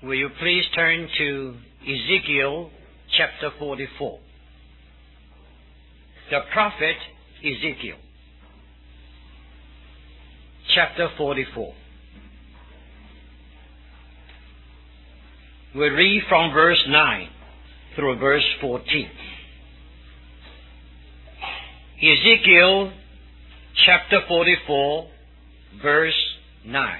Will you please turn to Ezekiel chapter 44? The prophet Ezekiel, chapter 44. We'll read from verse 9 through verse 14. Ezekiel chapter 44, verse 9.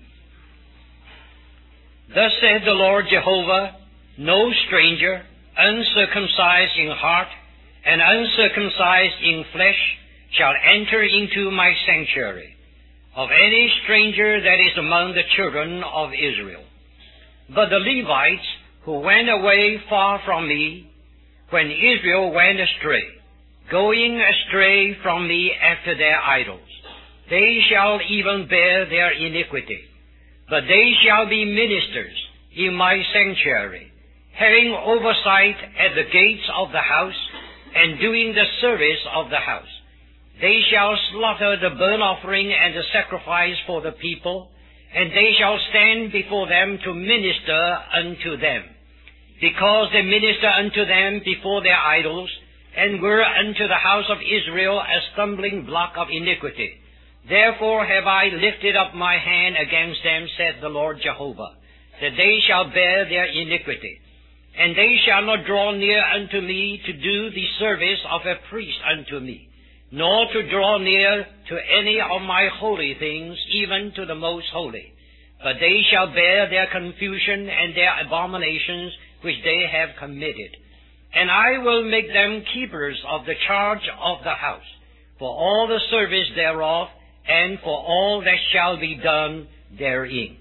Thus said the Lord Jehovah, no stranger, uncircumcised in heart and uncircumcised in flesh, shall enter into my sanctuary, of any stranger that is among the children of Israel. But the Levites, who went away far from me, when Israel went astray, going astray from me after their idols, they shall even bear their iniquity. But they shall be ministers in my sanctuary, having oversight at the gates of the house, and doing the service of the house. They shall slaughter the burnt offering and the sacrifice for the people, and they shall stand before them to minister unto them, because they minister unto them before their idols, and were unto the house of Israel a stumbling block of iniquity. Therefore have I lifted up my hand against them, said the Lord Jehovah, that they shall bear their iniquity. And they shall not draw near unto me to do the service of a priest unto me, nor to draw near to any of my holy things, even to the most holy. But they shall bear their confusion and their abominations which they have committed. And I will make them keepers of the charge of the house, for all the service thereof, and for all that shall be done therein.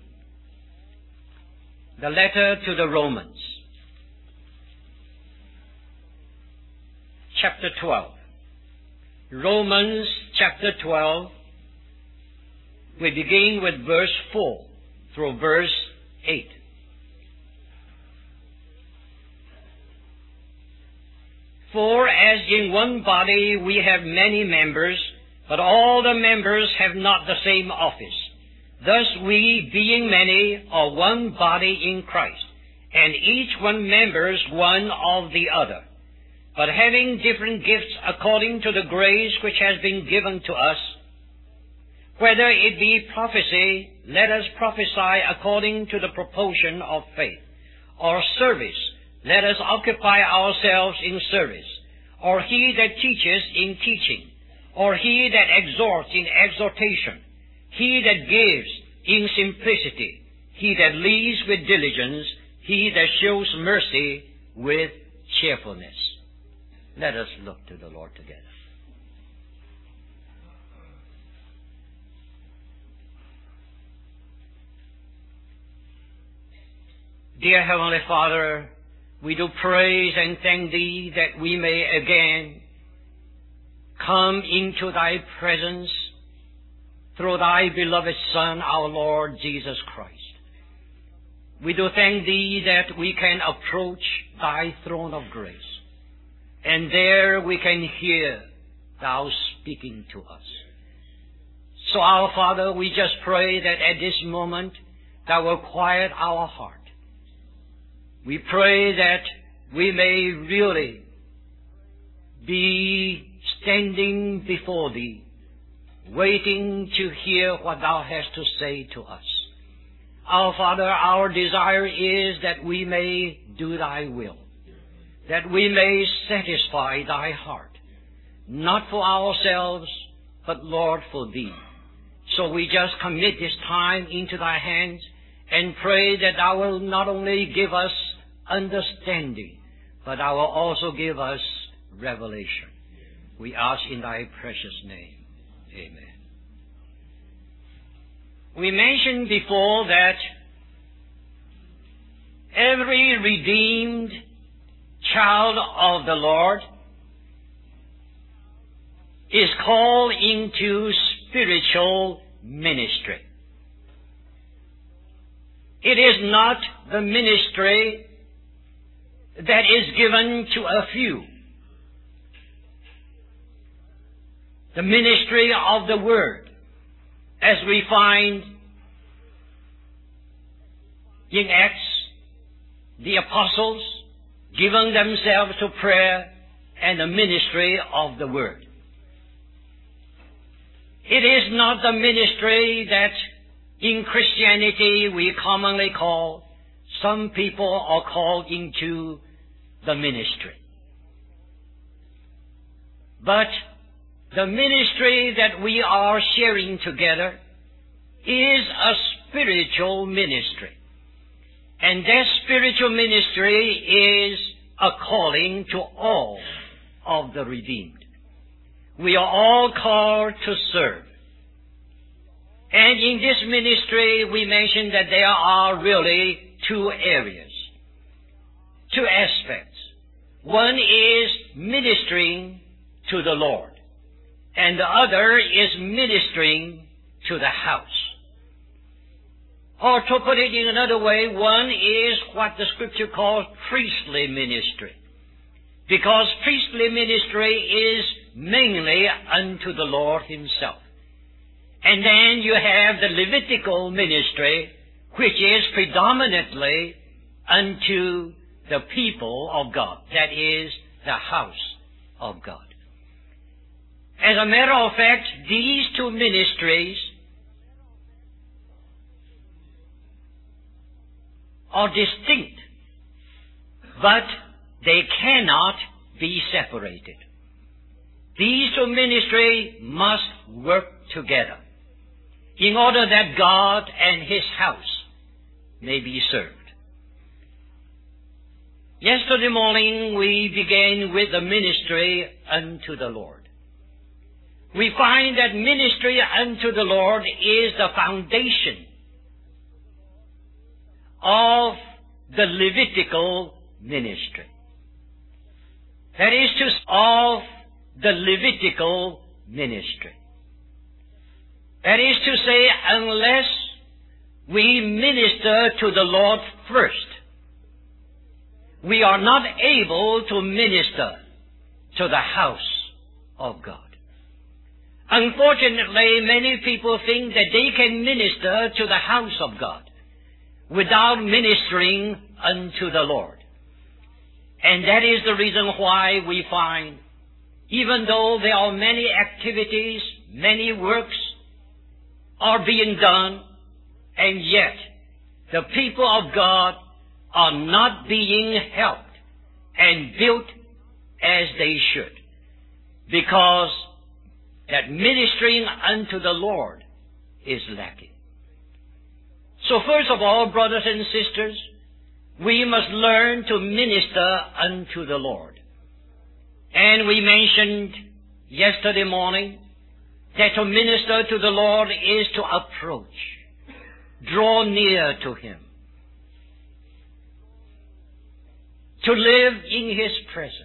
The letter to the Romans, chapter 12. Romans chapter 12, we begin with verse 4 through verse 8. For as in one body we have many members, but all the members have not the same office. Thus we, being many, are one body in Christ, and each one members one of the other. But having different gifts according to the grace which has been given to us, whether it be prophecy, let us prophesy according to the proportion of faith, or service, let us occupy ourselves in service, or he that teaches in teaching, or he that exhorts in exhortation, he that gives in simplicity, he that leads with diligence, he that shows mercy with cheerfulness. Let us look to the Lord together. Dear Heavenly Father, we do praise and thank Thee that we may again come into Thy presence through Thy beloved Son, our Lord Jesus Christ. We do thank Thee that we can approach Thy throne of grace, and there we can hear Thou speaking to us. So, our Father, we just pray that at this moment Thou will quiet our heart. We pray that we may really be standing before Thee, waiting to hear what Thou hast to say to us. Our Father, our desire is that we may do Thy will, that we may satisfy Thy heart, not for ourselves, but, Lord, for Thee. So we just commit this time into Thy hands and pray that Thou will not only give us understanding, but Thou will also give us revelation. We ask in Thy precious name. Amen. We mentioned before that every redeemed child of the Lord is called into spiritual ministry. It is not the ministry that is given to a few. The ministry of the Word, as we find in Acts the apostles, giving themselves to prayer and the ministry of the Word. It is not the ministry that in Christianity we commonly call, some people are called into the ministry. But the ministry that we are sharing together is a spiritual ministry. And that spiritual ministry is a calling to all of the redeemed. We are all called to serve. And in this ministry, we mentioned that there are really two areas, two aspects. One is ministering to the Lord, and the other is ministering to the house. Or to put it in another way, one is what the Scripture calls priestly ministry, because priestly ministry is mainly unto the Lord Himself. And then you have the Levitical ministry, which is predominantly unto the people of God, that is, the house of God. As a matter of fact, these two ministries are distinct, but they cannot be separated. These two ministries must work together in order that God and His house may be served. Yesterday morning we began with the ministry unto the Lord. We find that ministry unto the Lord is the foundation of the Levitical ministry. That is to say, of the Levitical ministry. That is to say, unless we minister to the Lord first, we are not able to minister to the house of God. Unfortunately, many people think that they can minister to the house of God without ministering unto the Lord. And that is the reason why we find, even though there are many activities, many works are being done, and yet the people of God are not being helped and built as they should, because that ministering unto the Lord is lacking. So first of all, brothers and sisters, we must learn to minister unto the Lord. And we mentioned yesterday morning that to minister to the Lord is to approach, draw near to Him, to live in His presence.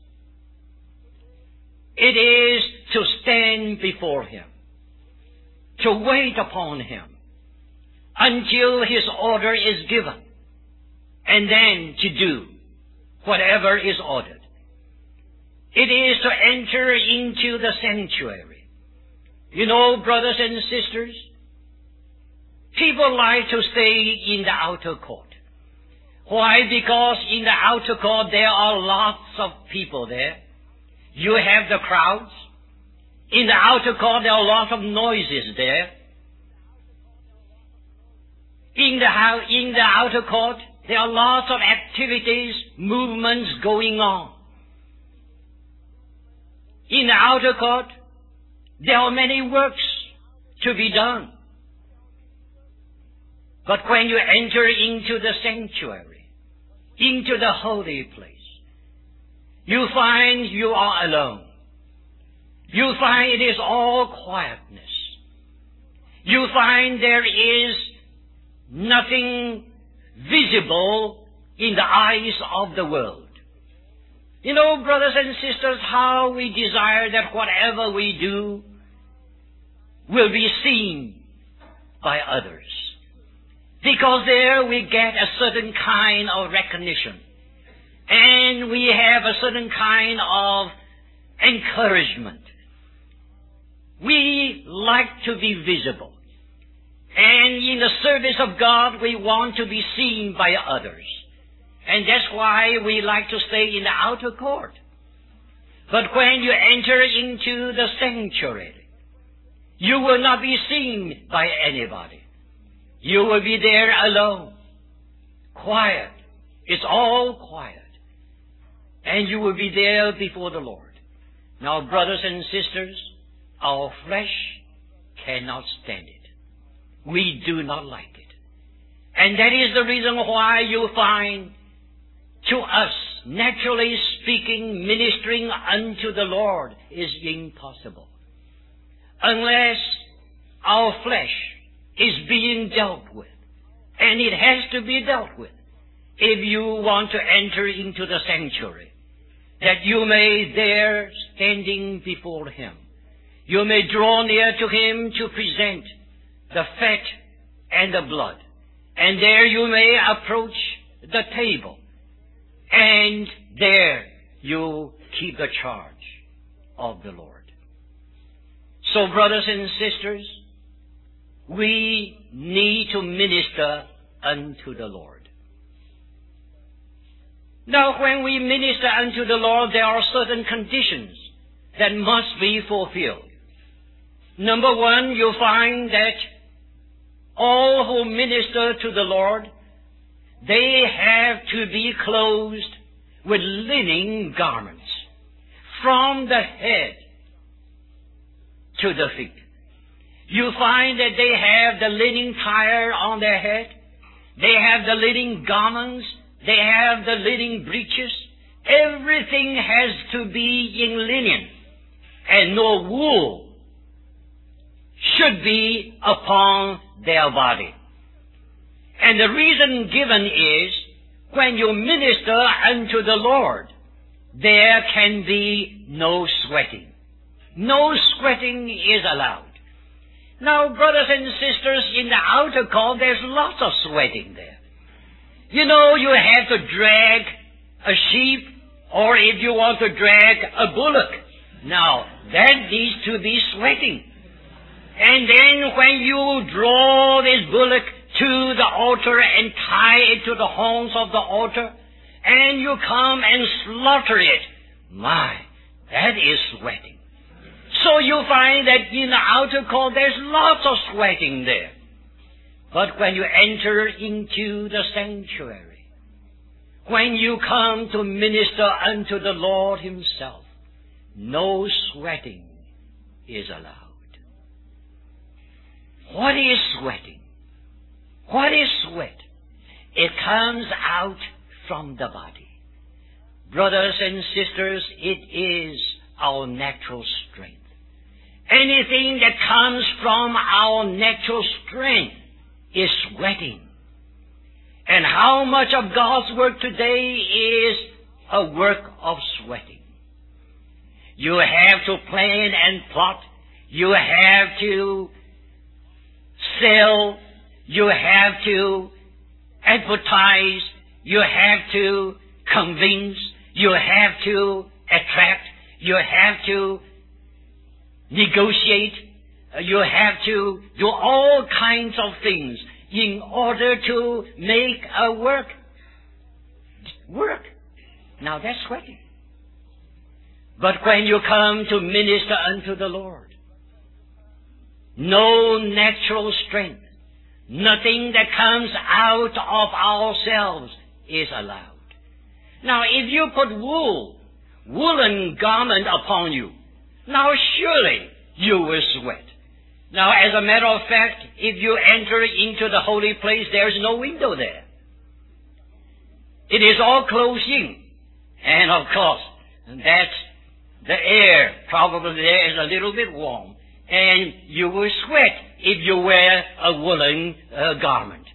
It is to stand before Him, to wait upon Him until His order is given, and then to do whatever is ordered. It is to enter into the sanctuary. You know, brothers and sisters, people like to stay in the outer court. Why? Because in the outer court there are lots of people there. You have the crowds. In the outer court there are lots of noises there. In the outer court there are lots of activities, movements going on. In the outer court there are many works to be done. But when you enter into the sanctuary, into the holy place, you find you are alone. You find it is all quietness. You find there is nothing visible in the eyes of the world. You know, brothers and sisters, how we desire that whatever we do will be seen by others. Because there we get a certain kind of recognition. And we have a certain kind of encouragement. We like to be visible. And in the service of God, we want to be seen by others. And that's why we like to stay in the outer court. But when you enter into the sanctuary, you will not be seen by anybody. You will be there alone, quiet. It's all quiet. And you will be there before the Lord. Now, brothers and sisters, our flesh cannot stand it. We do not like it. And that is the reason why you find to us, naturally speaking, ministering unto the Lord is impossible. Unless our flesh is being dealt with. And it has to be dealt with if you want to enter into the sanctuary. That you may there, standing before Him, you may draw near to Him to present the fat and the blood. And there you may approach the table. And there you keep the charge of the Lord. So, brothers and sisters, we need to minister unto the Lord. Now, when we minister unto the Lord, there are certain conditions that must be fulfilled. Number one, you find that all who minister to the Lord, they have to be clothed with linen garments from the head to the feet. You find that they have the linen tire on their head. They have the linen garments. They have the linen breeches. Everything has to be in linen. And no wool should be upon their body. And the reason given is, when you minister unto the Lord, there can be no sweating. No sweating is allowed. Now, brothers and sisters, in the outer court, there's lots of sweating there. You know, you have to drag a sheep, or if you want to drag a bullock. Now, that needs to be sweating. And then when you draw this bullock to the altar and tie it to the horns of the altar, and you come and slaughter it, my, that is sweating. So you find that in the outer court there's lots of sweating there. But when you enter into the sanctuary, when you come to minister unto the Lord Himself, no sweating is allowed. What is sweating? What is sweat? It comes out from the body. Brothers and sisters, it is our natural strength. Anything that comes from our natural strength is sweating. And how much of God's work today is a work of sweating? You have to plan and plot. You have to sell. You have to advertise. You have to convince. You have to attract. You have to negotiate. You have to do all kinds of things in order to make a work. Now that's sweating. But when you come to minister unto the Lord, no natural strength, nothing that comes out of ourselves is allowed. Now if you put woolen garment upon you, now surely you will sweat. Now, as a matter of fact, if you enter into the holy place, there is no window there. It is all closed in. And of course, that's the air. Probably there is a little bit warm. And you will sweat if you wear a woolen garment.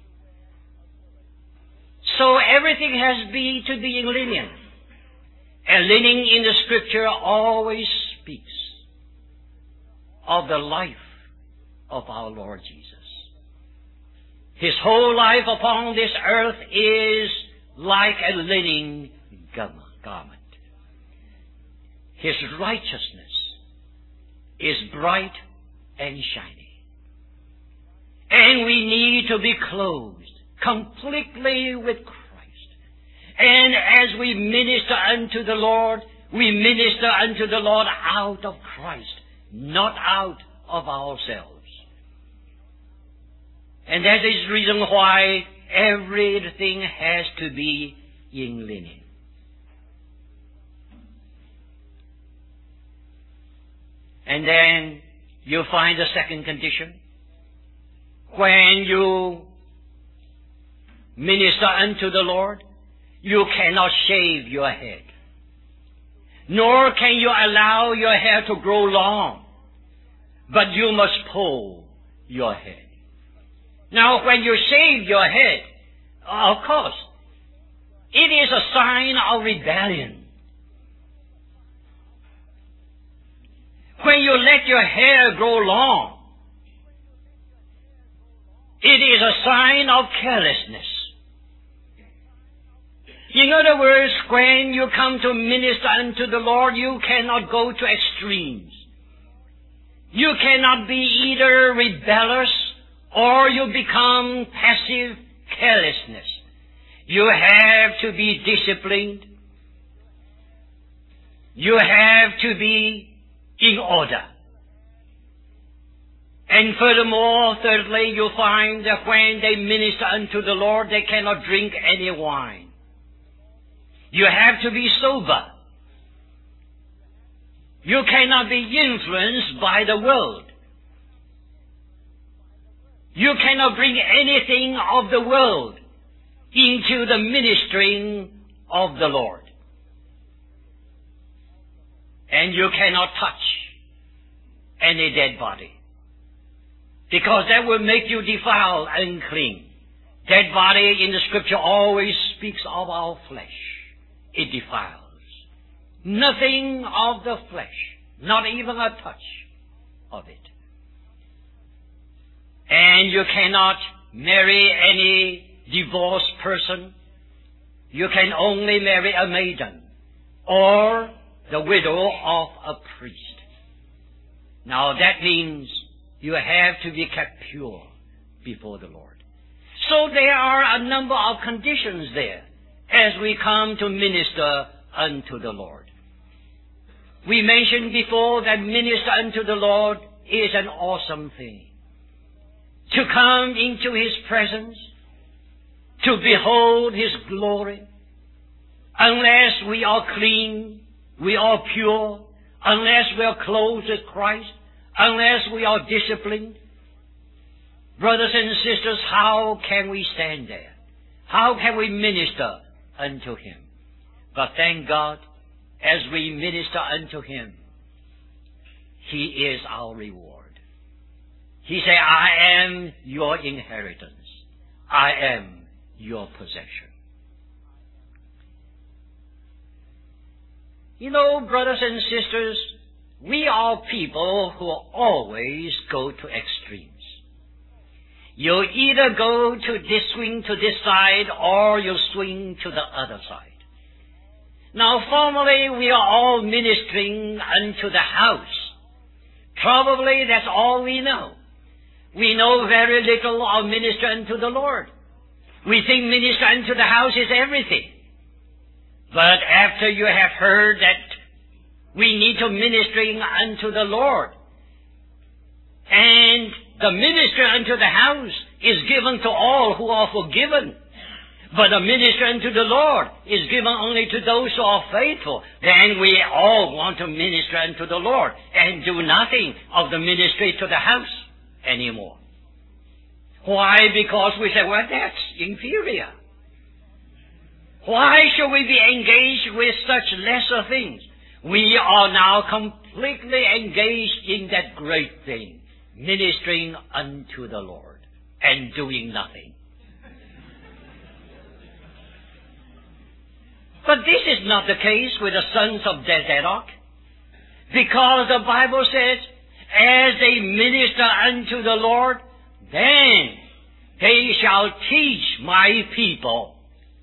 So everything has to be in linen. And linen in the Scripture always speaks of the life of our Lord Jesus. His whole life upon this earth is like a linen garment. His righteousness is bright and shiny. And we need to be clothed completely with Christ. And as we minister unto the Lord, we minister unto the Lord out of Christ, not out of ourselves. And that is the reason why everything has to be in linen. And then you find the second condition. When you minister unto the Lord, you cannot shave your head. Nor can you allow your hair to grow long. But you must pull your head. Now, when you shave your head, of course, it is a sign of rebellion. When you let your hair grow long, it is a sign of carelessness. In other words, when you come to minister unto the Lord, you cannot go to extremes. You cannot be either rebellious or you become passive carelessness. You have to be disciplined. You have to be in order. And furthermore, thirdly, you find that when they minister unto the Lord, they cannot drink any wine. You have to be sober. You cannot be influenced by the world. You cannot bring anything of the world into the ministering of the Lord. And you cannot touch any dead body, because that will make you defiled, unclean. Dead body in the Scripture always speaks of our flesh. It defiles. Nothing of the flesh, not even a touch of it. And you cannot marry any divorced person. You can only marry a maiden or the widow of a priest. Now that means you have to be kept pure before the Lord. So there are a number of conditions there as we come to minister unto the Lord. We mentioned before that minister unto the Lord is an awesome thing. To come into His presence, to behold His glory, unless we are clean, we are pure, unless we are clothed with Christ, unless we are disciplined, brothers and sisters, how can we stand there? How can we minister unto Him? But thank God, as we minister unto Him, He is our reward. He said, I am your inheritance. I am your possession. You know, brothers and sisters, we are people who always go to extremes. You either go to this, swing to this side, or you swing to the other side. Now, formerly we are all ministering unto the house. Probably that's all we know. We know very little of minister unto the Lord. We think minister unto the house is everything. But after you have heard that we need to ministering unto the Lord, and the minister unto the house is given to all who are forgiven, but the minister unto the Lord is given only to those who are faithful, then we all want to minister unto the Lord and do nothing of the ministry to the house anymore. Why? Because we say, well, that's inferior. Why should we be engaged with such lesser things? We are now completely engaged in that great thing, ministering unto the Lord and doing nothing. But this is not the case with the sons of Zadok, because the Bible says, as they minister unto the Lord, then they shall teach my people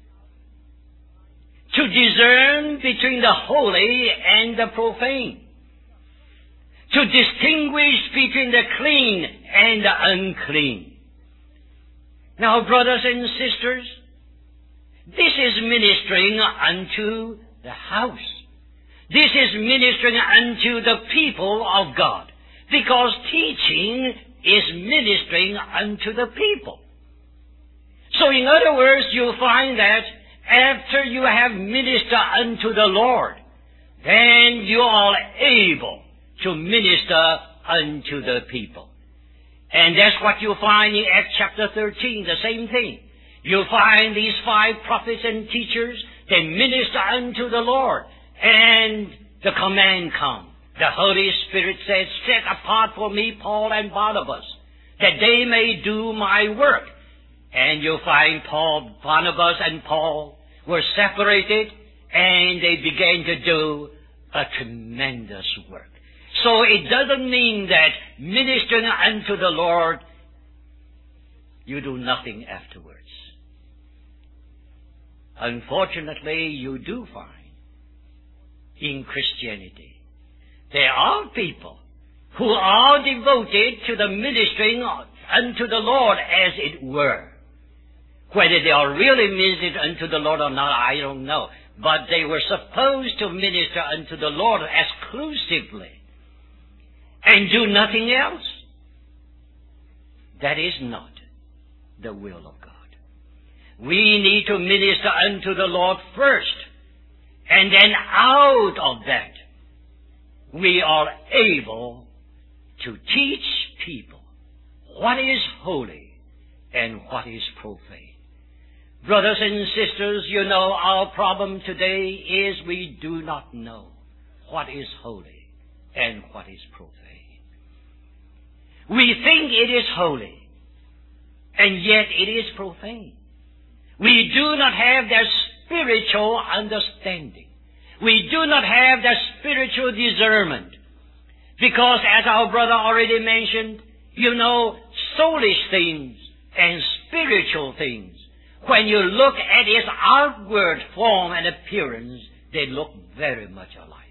to discern between the holy and the profane, to distinguish between the clean and the unclean. Now, brothers and sisters, This is ministering unto the house. This is ministering unto the people of God. Because teaching is ministering unto the people. So in other words, you'll find that after you have ministered unto the Lord, then you are able to minister unto the people. And that's what you'll find in Acts chapter 13, the same thing. You'll find these 5 prophets and teachers, they minister unto the Lord. And the command comes. The Holy Spirit says, set apart for me Paul and Barnabas, that they may do my work. And you'll find Barnabas and Paul were separated, and they began to do a tremendous work. So it doesn't mean that ministering unto the Lord, you do nothing afterwards. Unfortunately, you do find in Christianity, there are people who are devoted to the ministering unto the Lord as it were. Whether they are really ministered unto the Lord or not, I don't know. But they were supposed to minister unto the Lord exclusively and do nothing else. That is not the will of God. We need to minister unto the Lord first, and then out of that, we are able to teach people what is holy and what is profane. Brothers and sisters, you know, our problem today is we do not know what is holy and what is profane. We think it is holy, and yet it is profane. We do not have that spiritual understanding. We do not have that spiritual discernment. Because, as our brother already mentioned, you know, soulish things and spiritual things, when you look at its outward form and appearance, they look very much alike.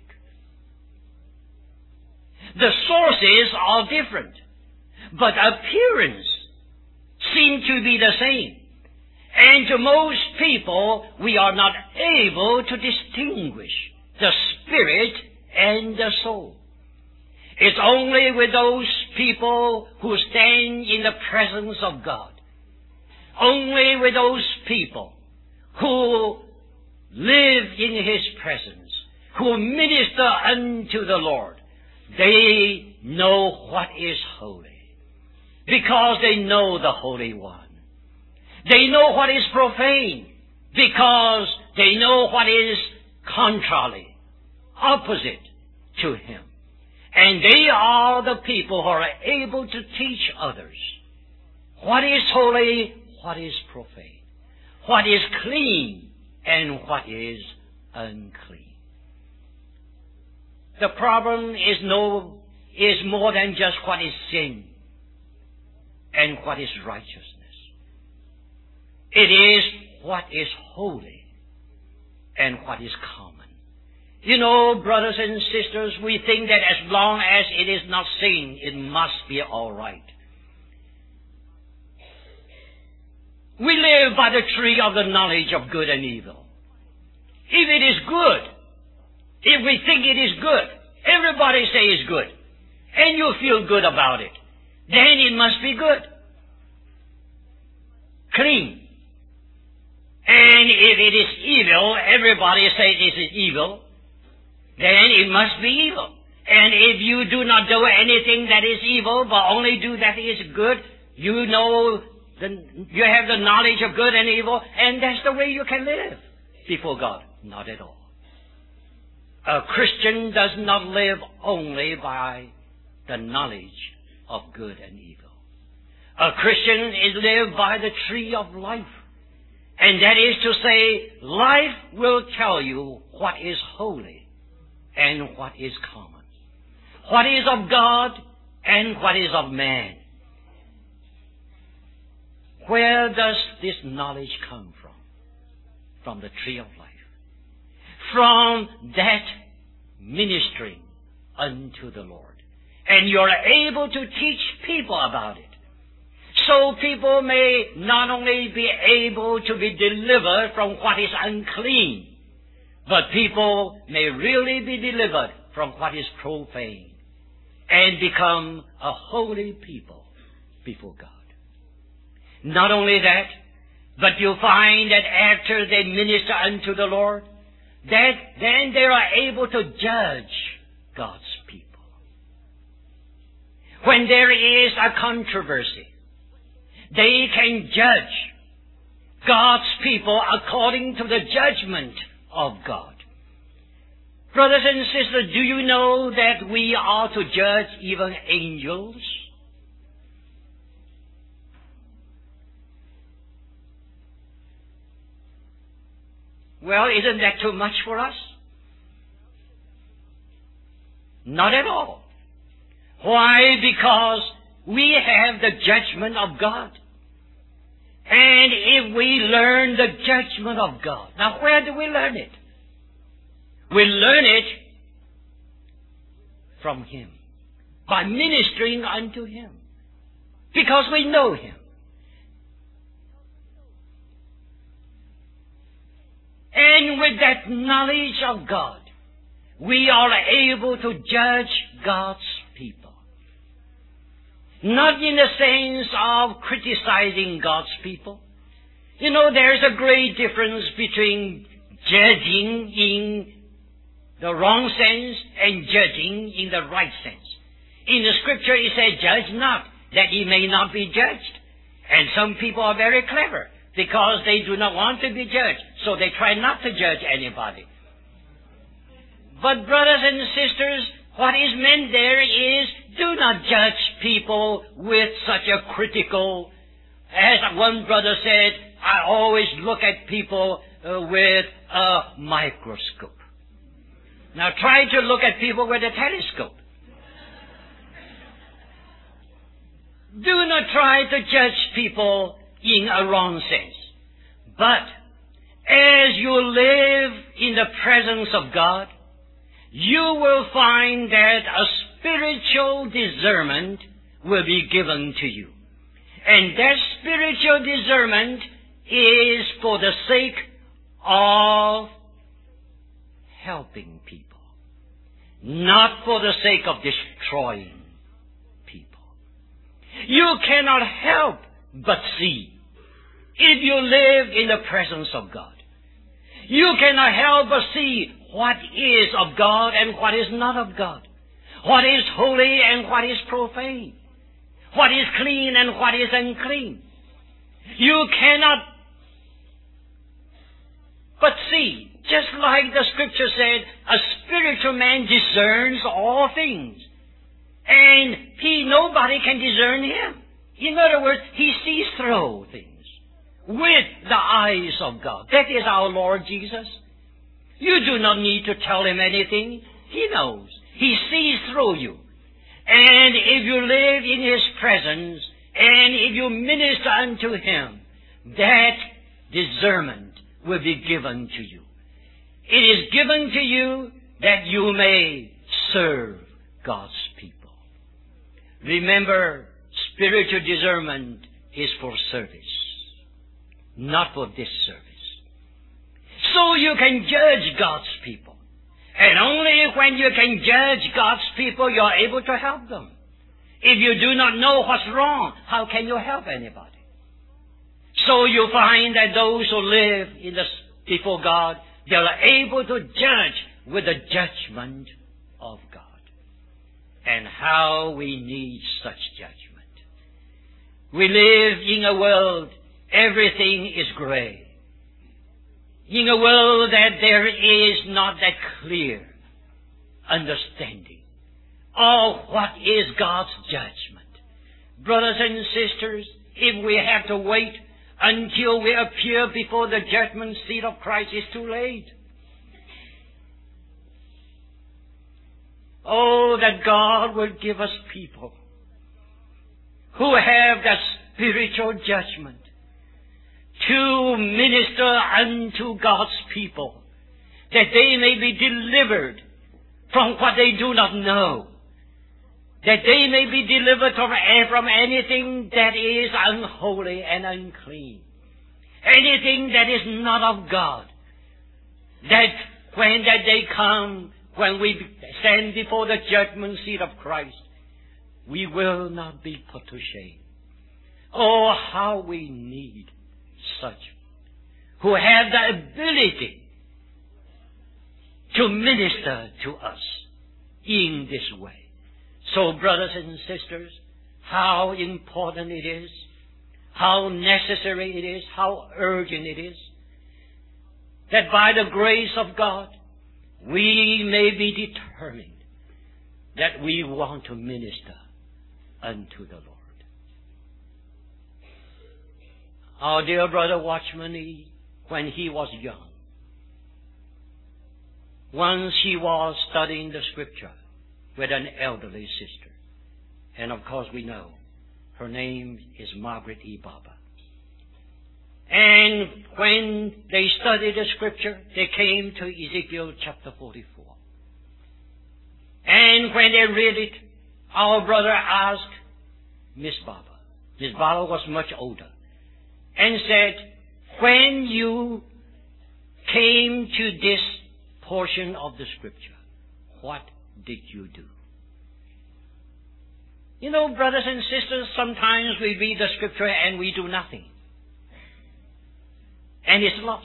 The sources are different, but appearance seem to be the same. And to most people, we are not able to distinguish the spirit and the soul. It's only with those people who stand in the presence of God, only with those people who live in His presence, who minister unto the Lord, they know what is holy, because they know the Holy One. They know what is profane, because they know what is contrary, opposite to Him. And they are the people who are able to teach others what is holy, what is profane, what is clean, and what is unclean. The problem is more than just what is sin and what is righteousness. It is what is holy and what is common. You know, brothers and sisters, we think that as long as it is not sin, it must be all right. We live by the tree of the knowledge of good and evil. If it is good, if we think it is good, everybody say it's good, and you feel good about it, then it must be good. Clean. And if it is evil, everybody says it is evil, then it must be evil. And if you do not do anything that is evil, but only do that is good, you know, you have the knowledge of good and evil, and that's the way you can live before God. Not at all. A Christian does not live only by the knowledge of good and evil. A Christian is lived by the tree of life. And that is to say, life will tell you what is holy and what is common, what is of God and what is of man. Where does this knowledge come from? From the tree of life. From that ministering unto the Lord. And you're able to teach people about it. So people may not only be able to be delivered from what is unclean, but people may really be delivered from what is profane and become a holy people before God. Not only that, but you find that after they minister unto the Lord, that then they are able to judge God's people. When there is a controversy, they can judge God's people according to the judgment of God. Brothers and sisters, do you know that we are to judge even angels? Well, isn't that too much for us? Not at all. Why? Because we have the judgment of God. And if we learn the judgment of God, now where do we learn it? We learn it from Him, by ministering unto Him, because we know Him. And with that knowledge of God, we are able to judge God's people. Not in the sense of criticizing God's people. You know, there's a great difference between judging in the wrong sense and judging in the right sense. In the Scripture it says, judge not, that ye may not be judged. And some people are very clever, because they do not want to be judged, so they try not to judge anybody. But brothers and sisters, what is meant there is, do not judge people with such a critical, as one brother said, I always look at people with a microscope. Now try to look at people with a telescope. Do not try to judge people in a wrong sense. But as you live in the presence of God, you will find that a spiritual discernment will be given to you. And that spiritual discernment is for the sake of helping people, not for the sake of destroying people. You cannot help but see if you live in the presence of God. You cannot help but see what is of God and what is not of God, what is holy and what is profane, what is clean and what is unclean. You cannot but see, just like the Scripture said, a spiritual man discerns all things, and nobody can discern him. In other words, he sees through things with the eyes of God. That is our Lord Jesus. You do not need to tell Him anything. He knows. He sees through you. And if you live in His presence, and if you minister unto Him, that discernment will be given to you. It is given to you that you may serve God's people. Remember, spiritual discernment is for service, not for disservice. So you can judge God's people. And only when you can judge God's people, you are able to help them. If you do not know what's wrong, how can you help anybody? So you find that those who live before God, they are able to judge with the judgment of God. And how we need such judgment. We live in a world, everything is gray. In a world that there is not that clear understanding of what is God's judgment. Brothers and sisters, if we have to wait until we appear before the judgment seat of Christ, it's too late. Oh, that God will give us people who have that spiritual judgment to minister unto God's people, that they may be delivered from what they do not know, that they may be delivered from anything that is unholy and unclean, anything that is not of God, that when that day come, when we stand before the judgment seat of Christ, we will not be put to shame. Oh, how we need such who have the ability to minister to us in this way. So, brothers and sisters, how important it is, how necessary it is, how urgent it is, that by the grace of God, we may be determined that we want to minister unto the Lord. Our dear brother Watchman, when he was young, once he was studying the Scripture with an elderly sister. And of course we know her name is Margaret E. Barber. And when they studied the Scripture, they came to Ezekiel chapter 44. And when they read it, our brother asked Miss Barber. Miss Barber was much older. And said, when you came to this portion of the Scripture, what did you do? You know, brothers and sisters, sometimes we read the Scripture and we do nothing. And it's lost.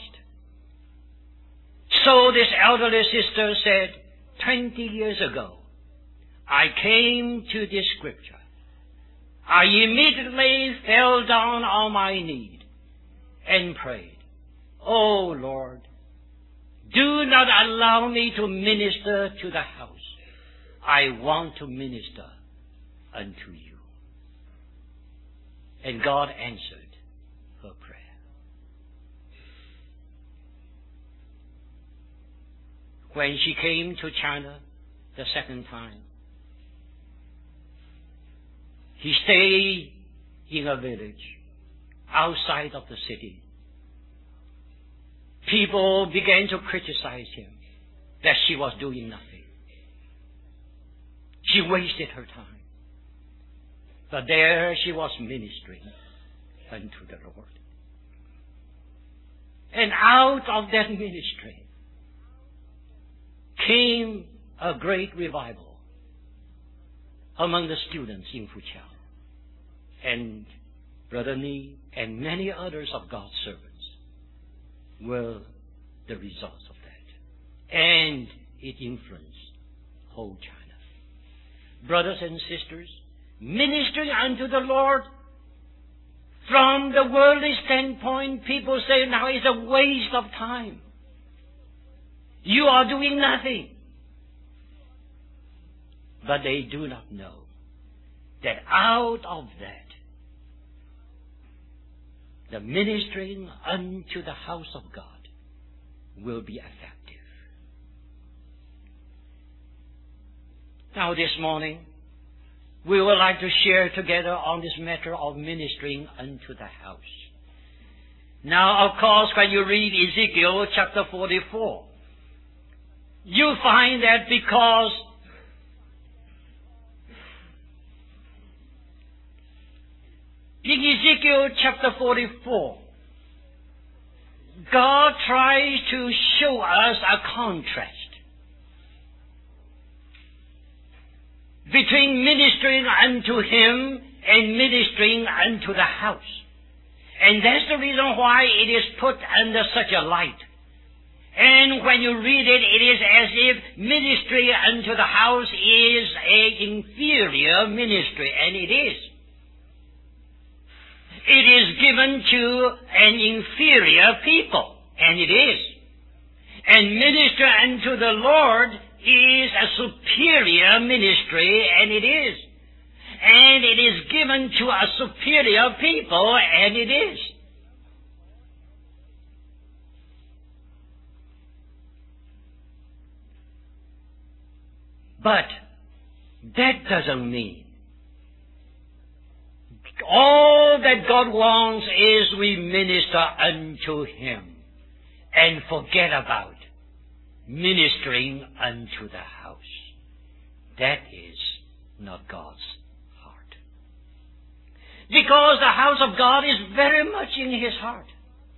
So this elderly sister said, 20 years ago, I came to this Scripture. I immediately fell down on my knees and prayed, Oh Lord, do not allow me to minister to the house. I want to minister unto you. And God answered her prayer. When she came to China the second time, he stayed in a village outside of the city. People began to criticize him that she was doing nothing. She wasted her time. But there she was ministering unto the Lord. And out of that ministry came a great revival among the students in Fuqiao. And Brother Ni and many others of God's servants were the results of that. And it influenced whole China. Brothers and sisters, ministering unto the Lord from the worldly standpoint, people say now it's a waste of time. You are doing nothing. But they do not know that out of that, the ministering unto the house of God will be effective. Now this morning, we would like to share together on this matter of ministering unto the house. Now, of course, when you read Ezekiel chapter 44, you find that because in Ezekiel chapter 44, God tries to show us a contrast between ministering unto Him and ministering unto the house. And that's the reason why it is put under such a light. And when you read it, it is as if ministry unto the house is an inferior ministry, and it is. It is given to an inferior people, and it is. And minister unto the Lord is a superior ministry, and it is. And it is given to a superior people, and it is. But that doesn't mean all that God wants is we minister unto Him and forget about ministering unto the house. That is not God's heart. Because the house of God is very much in His heart.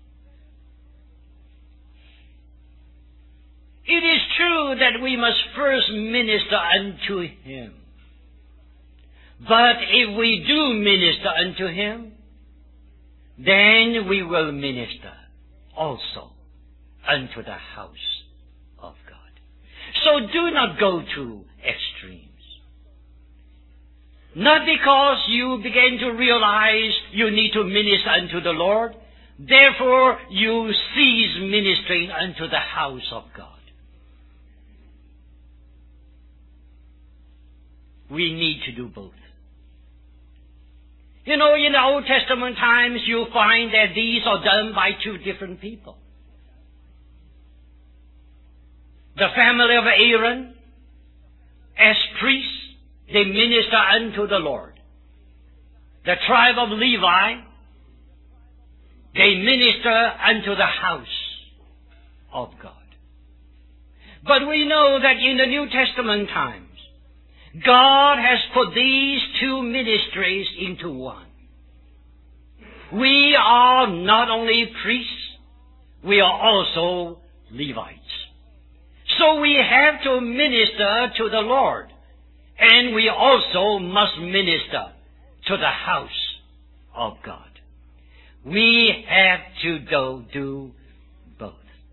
It is true that we must first minister unto Him. But if we do minister unto Him, then we will minister also unto the house of God. So do not go to extremes. Not because you begin to realize you need to minister unto the Lord, therefore you cease ministering unto the house of God. We need to do both. You know, in the Old Testament times, you find that these are done by two different people. The family of Aaron, as priests, they minister unto the Lord. The tribe of Levi, they minister unto the house of God. But we know that in the New Testament times, God has put these two ministries into one. We are not only priests, we are also Levites. So we have to minister to the Lord, and we also must minister to the house of God. We have to do both.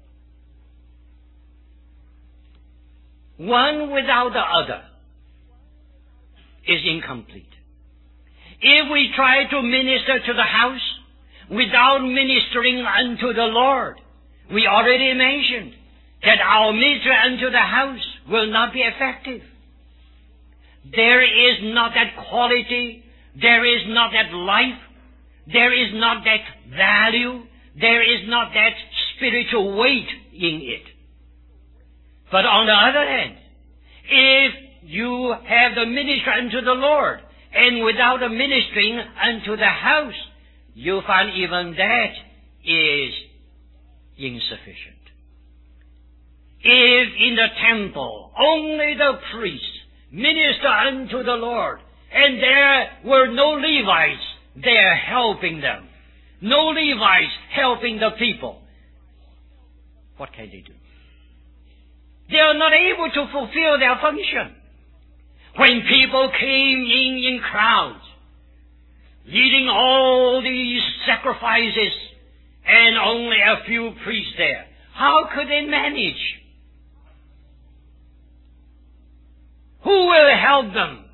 One without the other is incomplete. If we try to minister to the house without ministering unto the Lord, we already mentioned that our ministry unto the house will not be effective. There is not that quality, there is not that life, there is not that value, there is not that spiritual weight in it. But on the other hand, if you have the ministry unto the Lord, and without the ministering unto the house, you find even that is insufficient. If in the temple only the priests minister unto the Lord, and there were no Levites there helping them, no Levites helping the people, what can they do? They are not able to fulfill their function. When people came in crowds, leading all these sacrifices, and only a few priests there, how could they manage? Who will help them?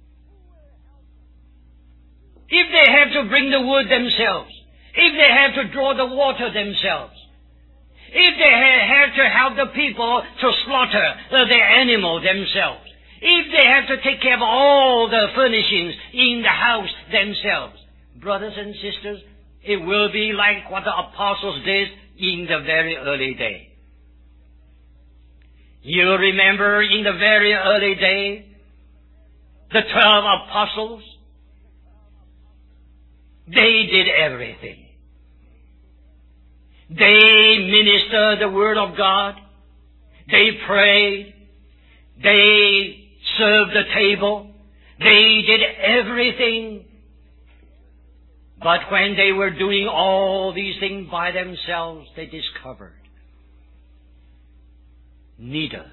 If they have to bring the wood themselves, if they have to draw the water themselves, if they have to help the people to slaughter their animal themselves, if they have to take care of all the furnishings in the house themselves, brothers and sisters, it will be like what the apostles did in the very early day. You remember in the very early day, the 12 apostles, they did everything. They ministered the Word of God. They prayed. They served the table. They did everything. But when they were doing all these things by themselves, they discovered neither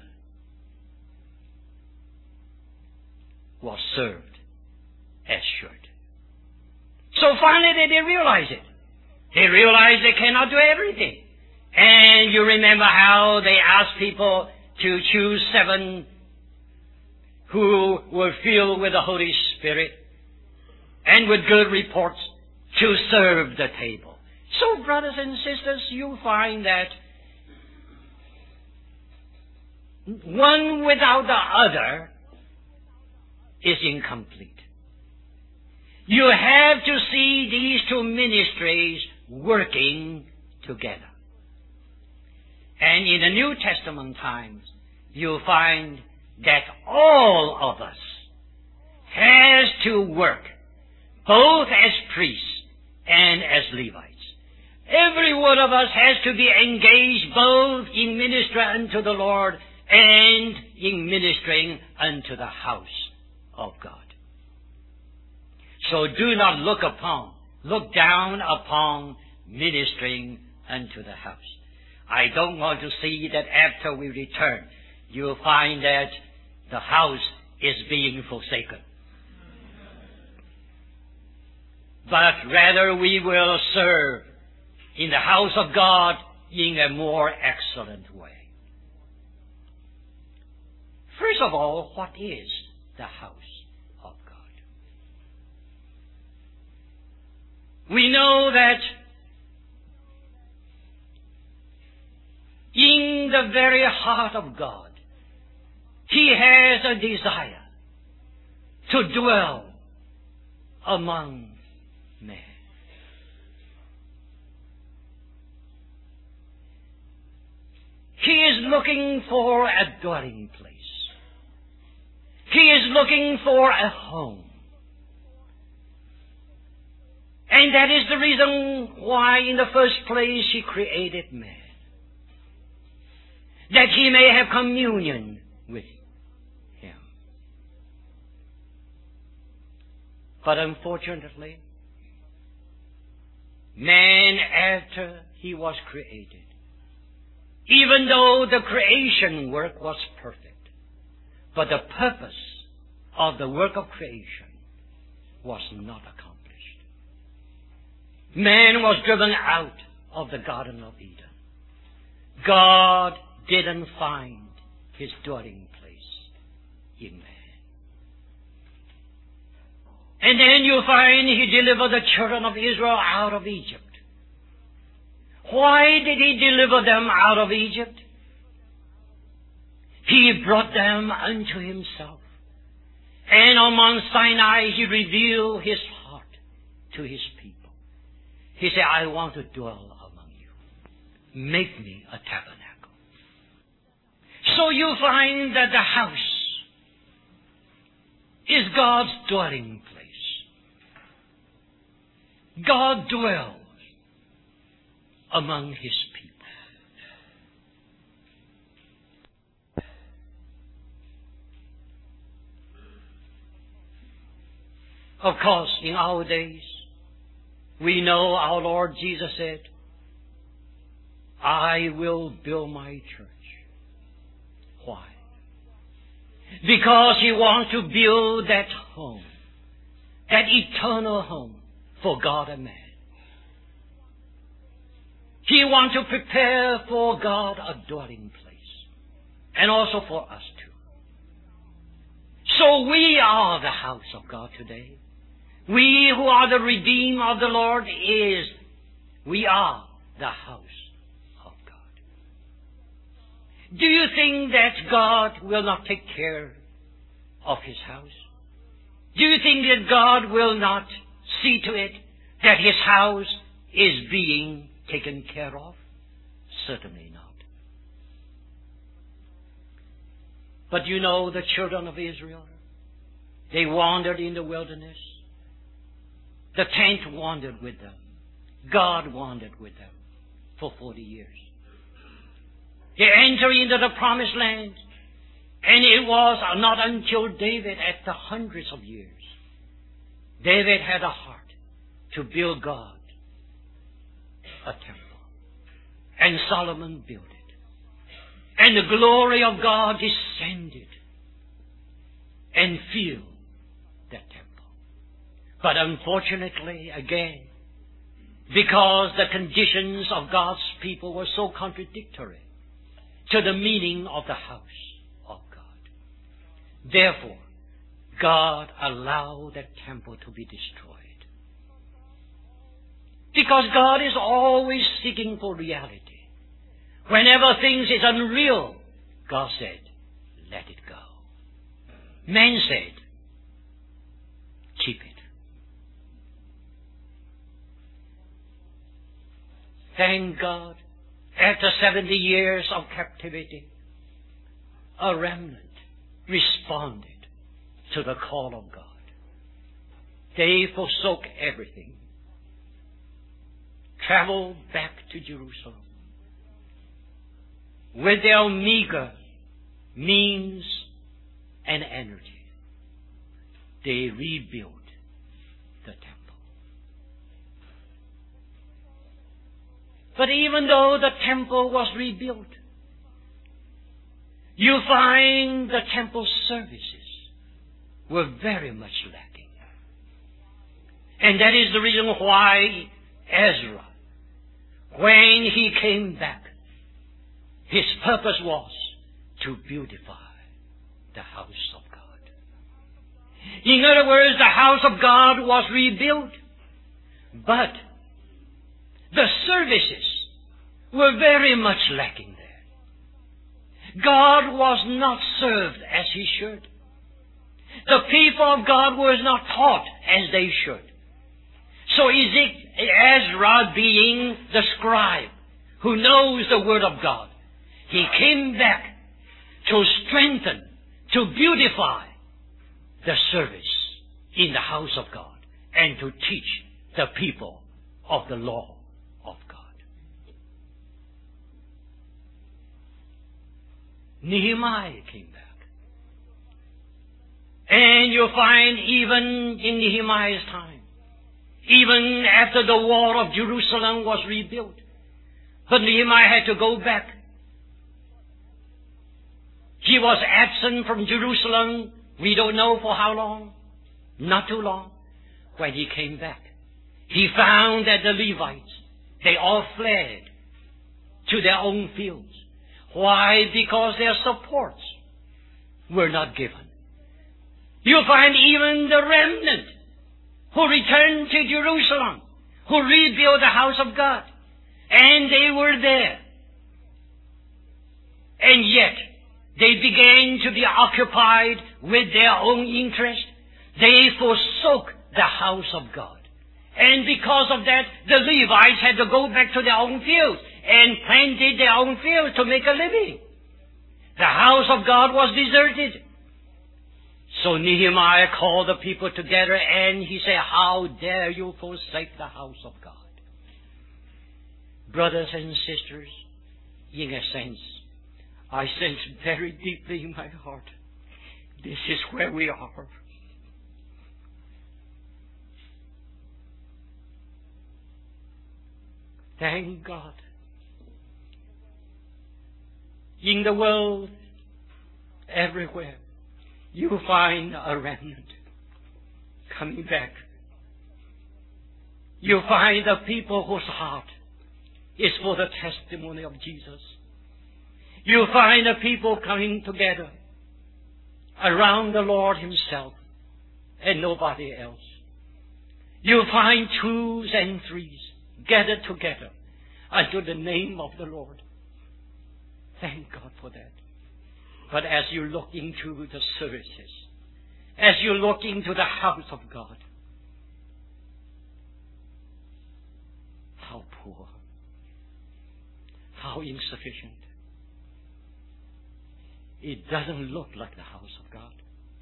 was served as should. So finally they realized it. They realized they cannot do everything. And you remember how they asked people to choose 7 who were filled with the Holy Spirit and with good reports to serve the table. So, brothers and sisters, you find that one without the other is incomplete. You have to see these two ministries working together. And in the New Testament times, you find that all of us has to work, both as priests and as Levites. Every one of us has to be engaged both in ministry unto the Lord and in ministering unto the house of God. So do not look down upon ministering unto the house. I don't want to see that after we return, you'll find that the house is being forsaken. But rather we will serve in the house of God in a more excellent way. First of all, what is the house of God? We know that in the very heart of God, He has a desire to dwell among men. He is looking for a dwelling place. He is looking for a home. And that is the reason why in the first place He created man. That he may have communion with Him. But unfortunately, man after he was created, even though the creation work was perfect, but the purpose of the work of creation was not accomplished. Man was driven out of the Garden of Eden. God didn't find His dwelling place in man. And then you find He delivered the children of Israel out of Egypt. Why did He deliver them out of Egypt? He brought them unto Himself. And on Mount Sinai He revealed His heart to His people. He said, I want to dwell among you. Make me a tabernacle. So you find that the house is God's dwelling place. God dwells among His people. Of course, in our days, we know our Lord Jesus said, I will build my church. Why? Because He wants to build that home, that eternal home for God and man. He wants to prepare for God a dwelling place, and also for us too. So we are the house of God today. We who are the redeemed of the Lord we are the house of God. Do you think that God will not take care of His house? Do you think that God will not see to it that His house is being taken care of? Certainly not. But you know the children of Israel, they wandered in the wilderness. The tent wandered with them. God wandered with them for 40 years. They entered into the promised land, and it was not until David, after hundreds of years, David had a heart to build God a temple. And Solomon built it. And the glory of God descended and filled that temple. But unfortunately, again, because the conditions of God's people were so contradictory to the meaning of the house of God, therefore, God allowed that temple to be destroyed. Because God is always seeking for reality. Whenever things is unreal, God said, let it go. Man said, keep it. Thank God, after 70 years of captivity, a remnant responded to the call of God. They forsook everything, traveled back to Jerusalem with their meager means and energy. they rebuilt the temple. But even though the temple was rebuilt, you find the temple services were very much lacking. And that is the reason why Ezra, when he came back, his purpose was to beautify the house of God. In other words, the house of God was rebuilt, but the services were very much lacking there. God was not served as He should. The people of God was not taught as they should. So Ezra, being the scribe who knows the Word of God, he came back to strengthen, to beautify the service in the house of God and to teach the people of the law of God. Nehemiah came back. And you find even in Nehemiah's time, even after the wall of Jerusalem was rebuilt, but Nehemiah had to go back. He was absent from Jerusalem, we don't know for how long, not too long. When he came back, he found that the Levites, they all fled to their own fields. Why? Because their supports were not given. You'll find even the remnant who returned to Jerusalem, who rebuilt the house of God, and they were there. And yet, they began to be occupied with their own interest. They forsook the house of God. And because of that, the Levites had to go back to their own fields and planted their own fields to make a living. The house of God was deserted. So Nehemiah called the people together and he said, how dare you forsake the house of God? Brothers and sisters, in a sense, I sense very deeply in my heart, this is where we are. Thank God. In the world, everywhere, you find a remnant coming back. You find the people whose heart is for the testimony of Jesus. You find the people coming together around the Lord Himself and nobody else. You find twos and threes gathered together unto the name of the Lord. Thank God for that. But as you look into the services, as you look into the house of God, how poor, how insufficient. It doesn't look like the house of God.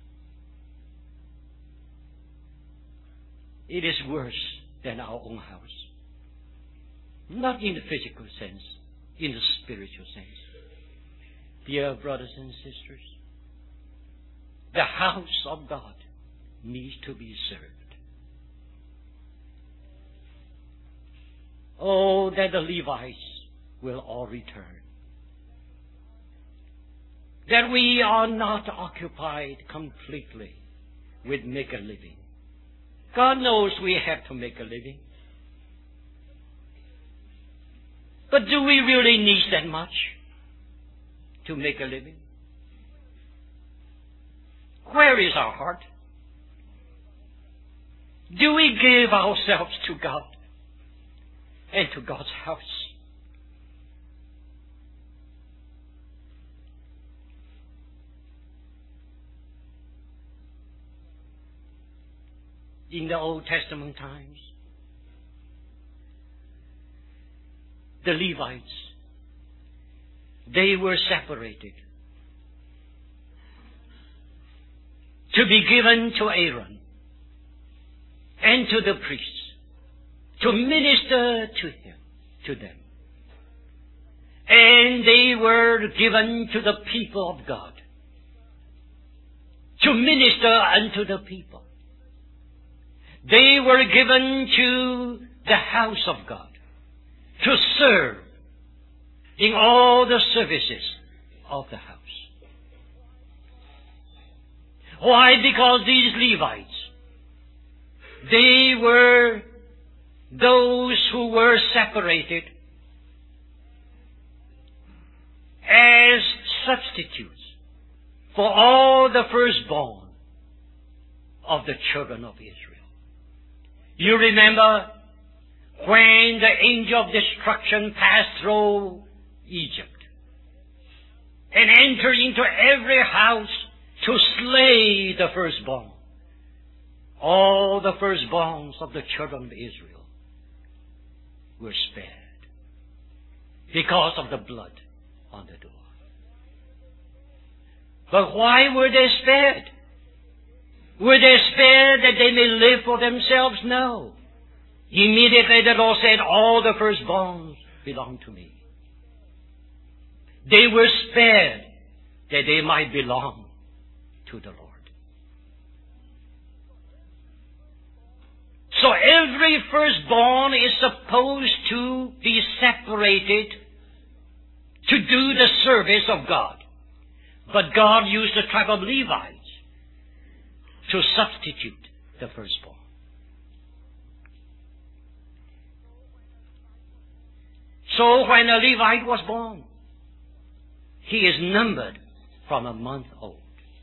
It is worse than our own house. Not in the physical sense, in the spiritual sense. Dear brothers and sisters, the house of God needs to be served. Oh, that the Levites will all return. That we are not occupied completely with make a living. God knows we have to make a living. But do we really need that much to make a living? Where is our heart? Do we give ourselves to God and to God's house? In the Old Testament times, the Levites, they were separated to be given to Aaron and to the priests to minister to them. And they were given to the people of God to minister unto the people. They were given to the house of God to serve in all the services of the house. Why? Because these Levites, they were those who were separated as substitutes for all the firstborn of the children of Israel. You remember when the angel of destruction passed through Egypt and entered into every house to slay the firstborn. All the firstborns of the children of Israel were spared because of the blood on the door. But why were they spared? Were they spared that they may live for themselves? No. Immediately the Lord said, all the firstborns belong to me. They were spared that they might belong to the Lord. So every firstborn is supposed to be separated to do the service of God. But God used the tribe of Levites to substitute the firstborn. So when a Levite was born, he is numbered from a month old.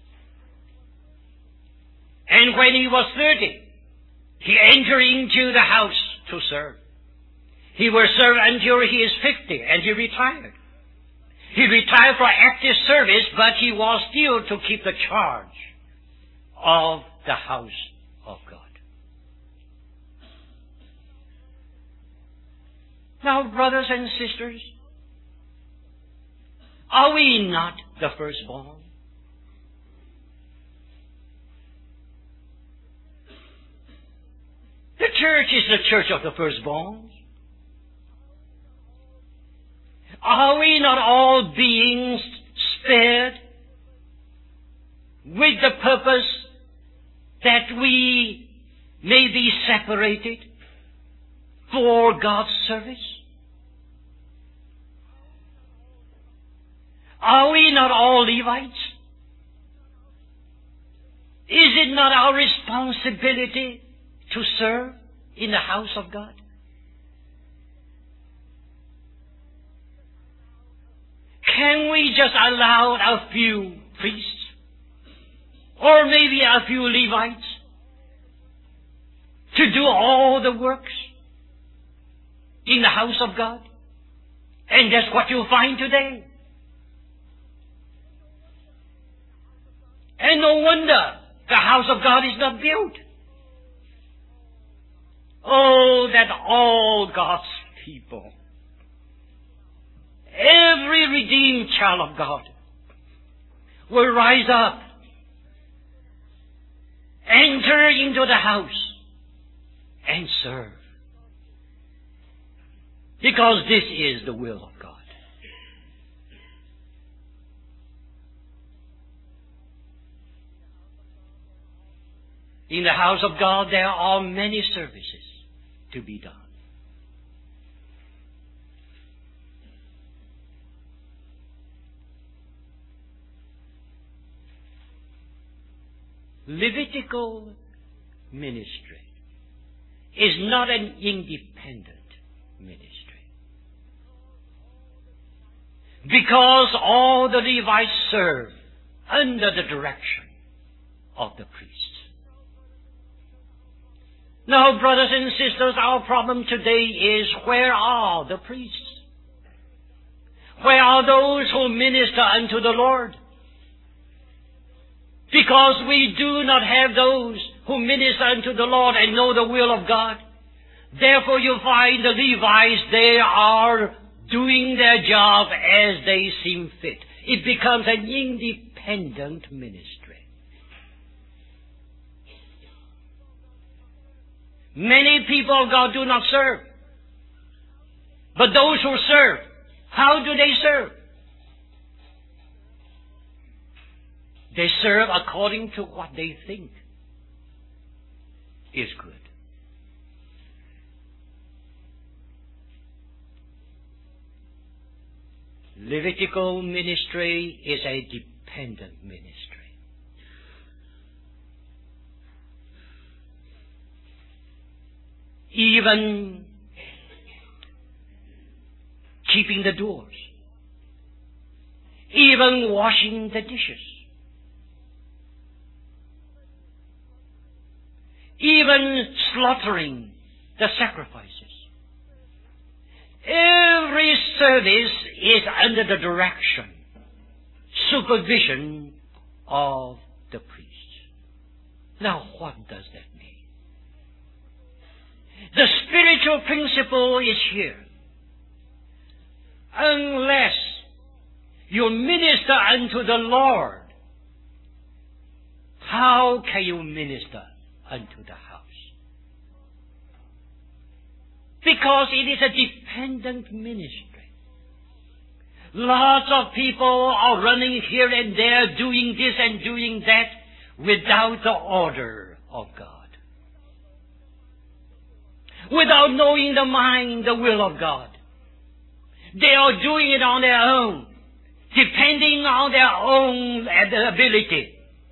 And when he was 30, he entered into the house to serve. He will serve until he is 50, and he retired. He retired for active service, but he was still to keep the charge of the house of God. Now, brothers and sisters, are we not the firstborn? The church is the church of the firstborns. Are we not all beings spared with the purpose that we may be separated for God's service? Are we not all Levites? Is it not our responsibility to serve in the house of God? Can we just allow a few priests or maybe a few Levites to do all the works in the house of God? And that's what you'll find today. And no wonder the house of God is not built. Oh, that all God's people, every redeemed child of God, will rise up, enter into the house, and serve. Because this is the will of God. In the house of God, there are many services to be done. Levitical ministry is not an independent ministry. Because all the Levites serve under the direction of the priests. Now, brothers and sisters, our problem today is, where are the priests? Where are those who minister unto the Lord? Because we do not have those who minister unto the Lord and know the will of God. Therefore you find the Levites, they are doing their job as they seem fit. It becomes an independent ministry. Many people of God do not serve. But those who serve, how do they serve? They serve according to what they think is good. Levitical ministry is a dependent ministry. Even keeping the doors, even washing the dishes, even slaughtering the sacrifices. Every service is under the direction, supervision of the priest. Now, what does that mean? The spiritual principle is here. Unless you minister unto the Lord, how can you minister unto the house? Because it is a dependent ministry. Lots of people are running here and there, doing this and doing that, without the order of God. Without knowing the mind, the will of God. They are doing it on their own, depending on their own ability,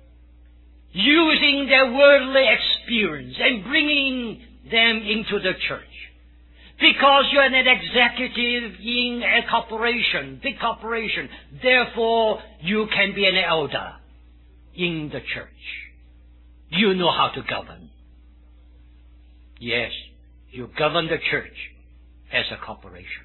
using their worldly experience and bringing them into the church. Because you're an executive in a corporation, big corporation, therefore you can be an elder in the church. You know how to govern. Yes, you govern the church as a corporation.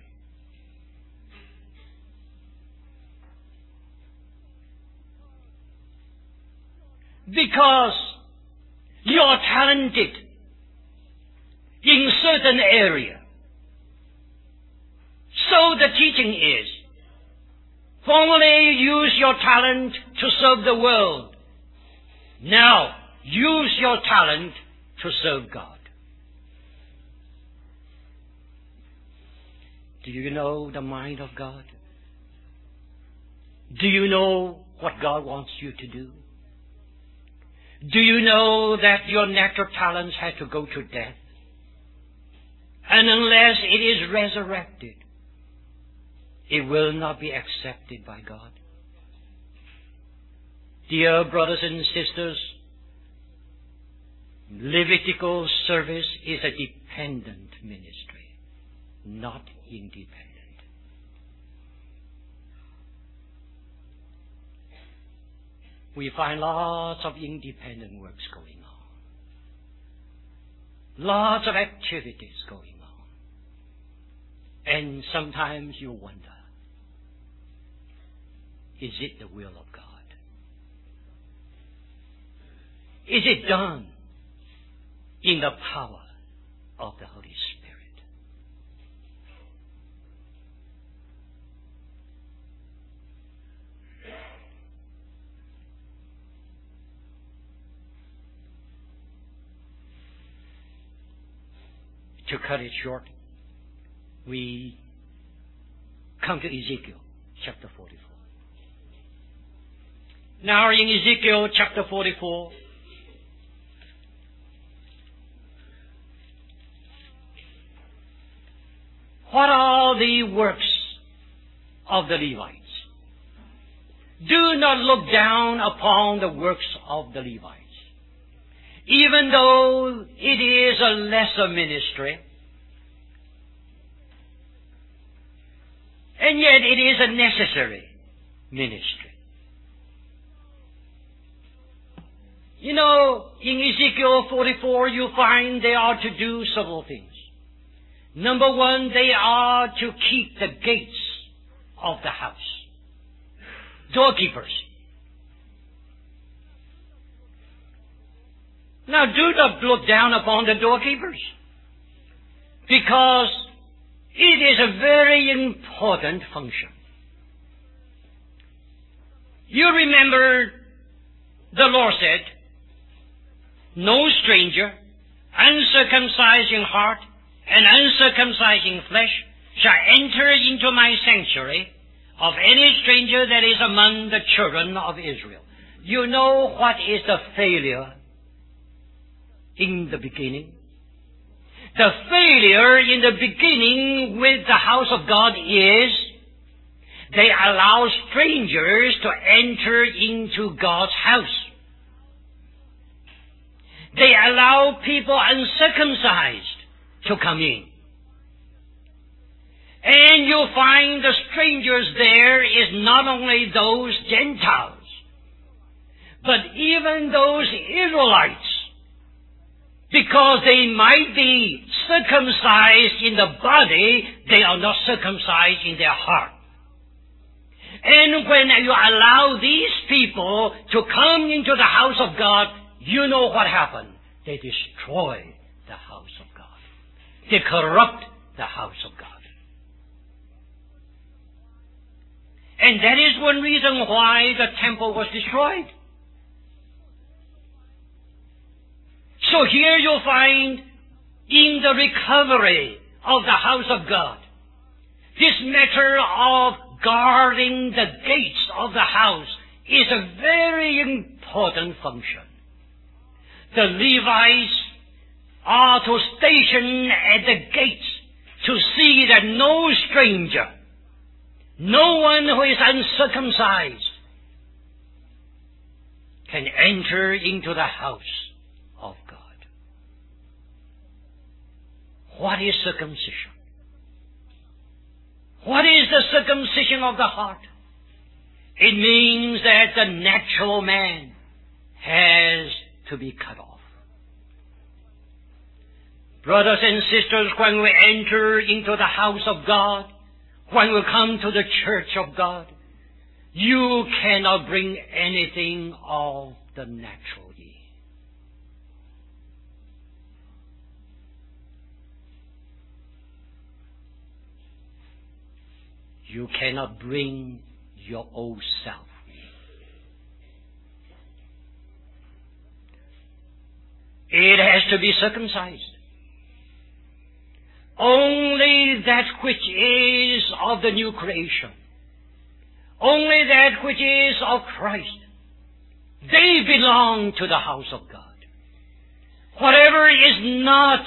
Because you're talented in certain area. So the teaching is, formerly use your talent to serve the world. Now, use your talent to serve God. Do you know the mind of God? Do you know what God wants you to do? Do you know that your natural talents had to go to death? And unless it is resurrected, it will not be accepted by God. Dear brothers and sisters, Levitical service is a dependent ministry, not independent. We find lots of independent works going on. Lots of activities going on. And sometimes you wonder, is it the will of God? Is it done in the power of the Holy Spirit? To cut it short, we come to Ezekiel chapter 44. Now in Ezekiel chapter 44, what are the works of the Levites? Do not look down upon the works of the Levites. Even though it is a lesser ministry, and yet it is a necessary ministry. You know, in Ezekiel 44, you find they are to do several things. Number one, they are to keep the gates of the house. Doorkeepers. Now, do not look down upon the doorkeepers, because it is a very important function. You remember the Lord said, no stranger, uncircumcised in heart and uncircumcised in flesh, shall enter into my sanctuary of any stranger that is among the children of Israel. You know what is the failure in the beginning? The failure in the beginning with the house of God is They allow strangers to enter into God's house. They allow people uncircumcised to come in. And you'll find the strangers there is not only those Gentiles, but even those Israelites, because they might be circumcised in the body, they are not circumcised in their heart. And when you allow these people to come into the house of God, you know what happened. They destroy the house of God. They corrupt the house of God. And that is one reason why the temple was destroyed. So here you'll find in the recovery of the house of God, this matter of guarding the gates of the house is a very important function. The Levites are to station at the gates to see that no stranger, no one who is uncircumcised, can enter into the house of God. What is circumcision? What is the circumcision of the heart? It means that the natural man has to be cut off. Brothers and sisters, when we enter into the house of God, when we come to the church of God, you cannot bring anything of the natural in. You cannot bring your old self. It has to be circumcised. Only that which is of the new creation, only that which is of Christ, they belong to the house of God. Whatever is not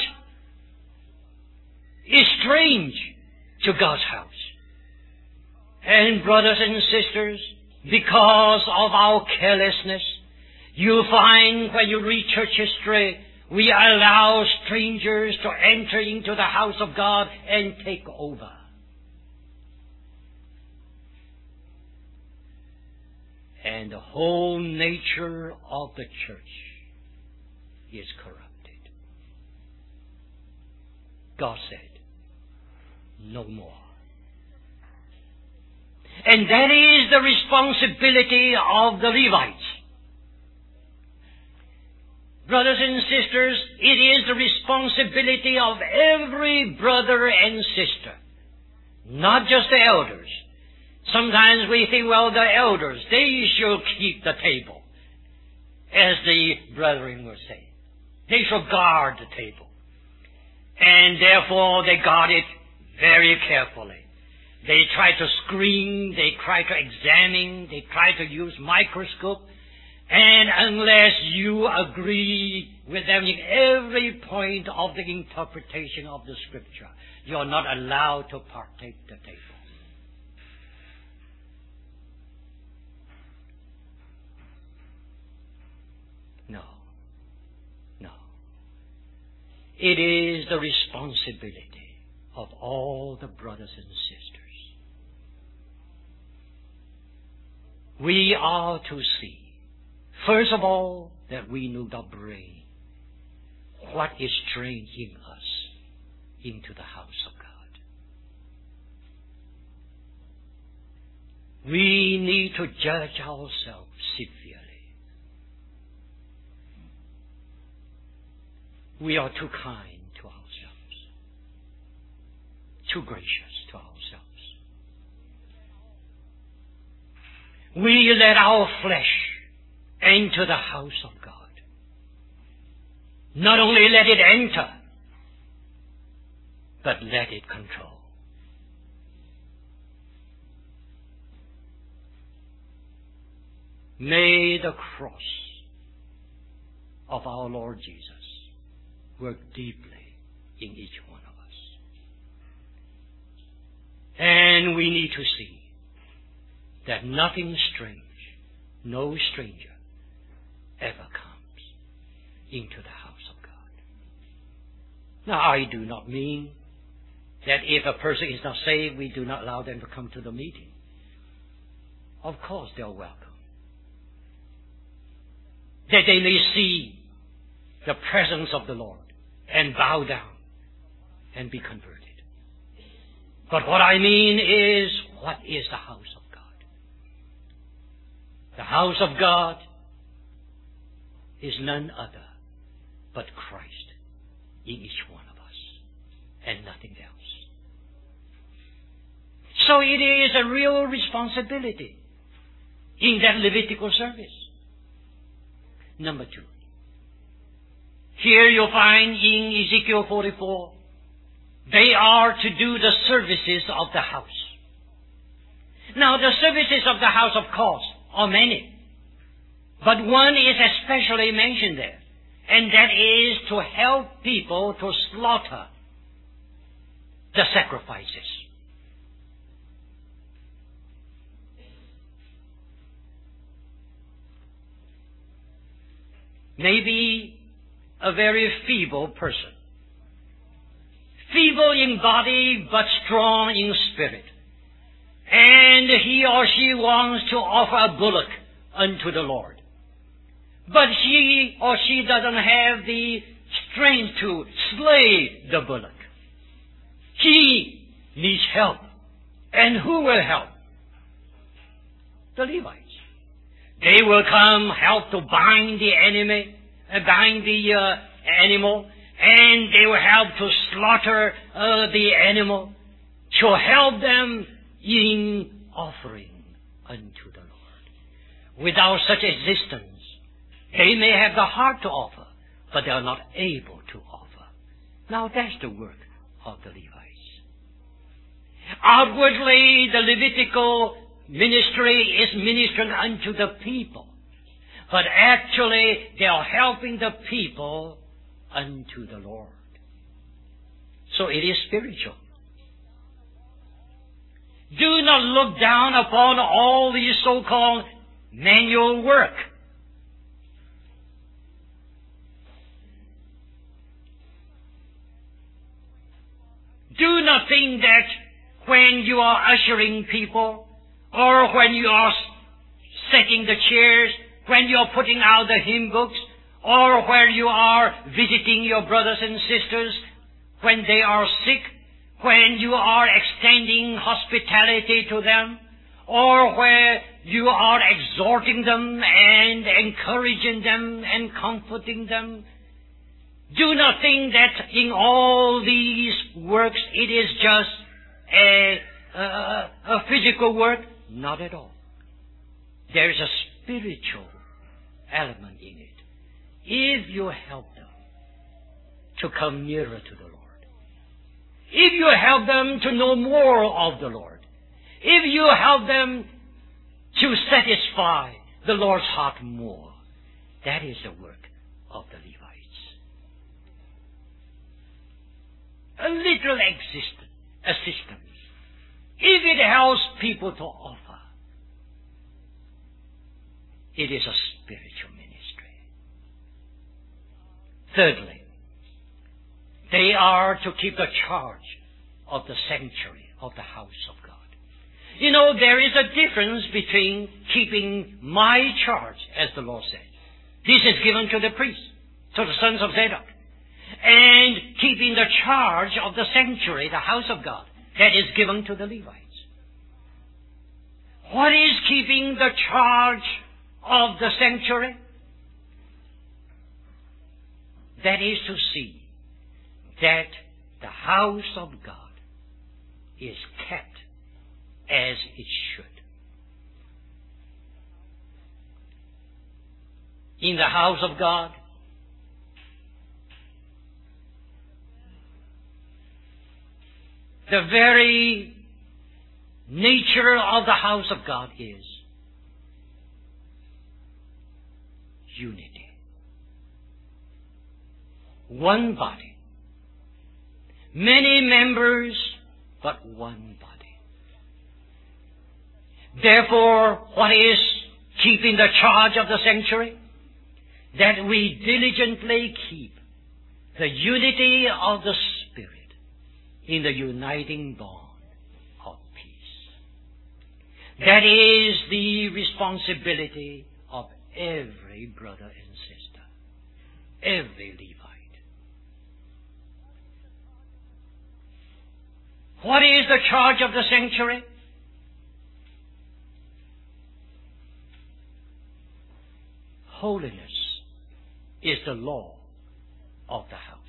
is strange to God's house. And brothers and sisters, because of our carelessness, you'll find when you read church history, we allow strangers to enter into the house of God and take over. And the whole nature of the church is corrupted. God said, no more. And that is the responsibility of the Levites. Brothers and sisters, it is the responsibility of every brother and sister, not just the elders. Sometimes we think, well, the elders, they shall keep the table, as the brethren will say. They shall guard the table. And therefore they guard it very carefully. They try to screen, they try to examine, they try to use microscope. And unless you agree with them in every point of the interpretation of the Scripture, you are not allowed to partake the table. No. It is the responsibility of all the brothers and sisters. We are to see, first of all, that we do not bring what is strange in us into the house of God. We need to judge ourselves severely. We are too kind to ourselves, too gracious to ourselves. We let our flesh enter the house of God. Not only let it enter, but let it control. May the cross of our Lord Jesus work deeply in each one of us. And we need to see that nothing strange, no stranger ever comes into the house of God. Now, I do not mean that if a person is not saved, we do not allow them to come to the meeting. Of course, they are welcome. That they may see the presence of the Lord and bow down and be converted. But what I mean is, what is the house of God? The house of God is none other but Christ in each one of us, and nothing else. So it is a real responsibility in that Levitical service. Number 2. Here you'll find in Ezekiel 44, they are to do the services of the house. Now, the services of the house, of course, are many. But one is especially mentioned there, and that is to help people to slaughter the sacrifices. Maybe a very feeble person. Feeble in body, but strong in spirit. And he or she wants to offer a bullock unto the Lord. But he or she doesn't have the strength to slay the bullock. He needs help. And who will help? The Levites. They will come help to bind the enemy, bind the animal, and they will help to slaughter the animal, to help them in offering unto the Lord. Without such assistance, they may have the heart to offer, but they are not able to offer. Now that's the work of the Levites. Outwardly, the Levitical ministry is ministering unto the people, but actually they are helping the people unto the Lord. So it is spiritual. Do not look down upon all these so-called manual work. Do not think that when you are ushering people, or when you are setting the chairs, when you are putting out the hymn books, or when you are visiting your brothers and sisters when they are sick, when you are extending hospitality to them, or where you are exhorting them and encouraging them and comforting them. Do not think that in all these works it is just a physical work. Not at all. There is a spiritual element in it. If you help them to come nearer to the Lord, if you help them to know more of the Lord, if you help them to satisfy the Lord's heart more, that is the work of the Levites. A little assistance. If it helps people to offer, it is a spiritual ministry. Thirdly, they are to keep the charge of the sanctuary of the house of God. You know, there is a difference between keeping my charge, as the Lord said. This is given to the priests, to the sons of Zadok. And keeping the charge of the sanctuary, the house of God, that is given to the Levites. What is keeping the charge of the sanctuary? That is to see that the house of God is kept as it should. In the house of God, the very nature of the house of God is unity. One body. Many members, but one body. Therefore, what is keeping the charge of the sanctuary? That we diligently keep the unity of the Spirit in the uniting bond of peace. That is the responsibility of every brother and sister, every Levite. What is the charge of the sanctuary? Holiness is the law of the house.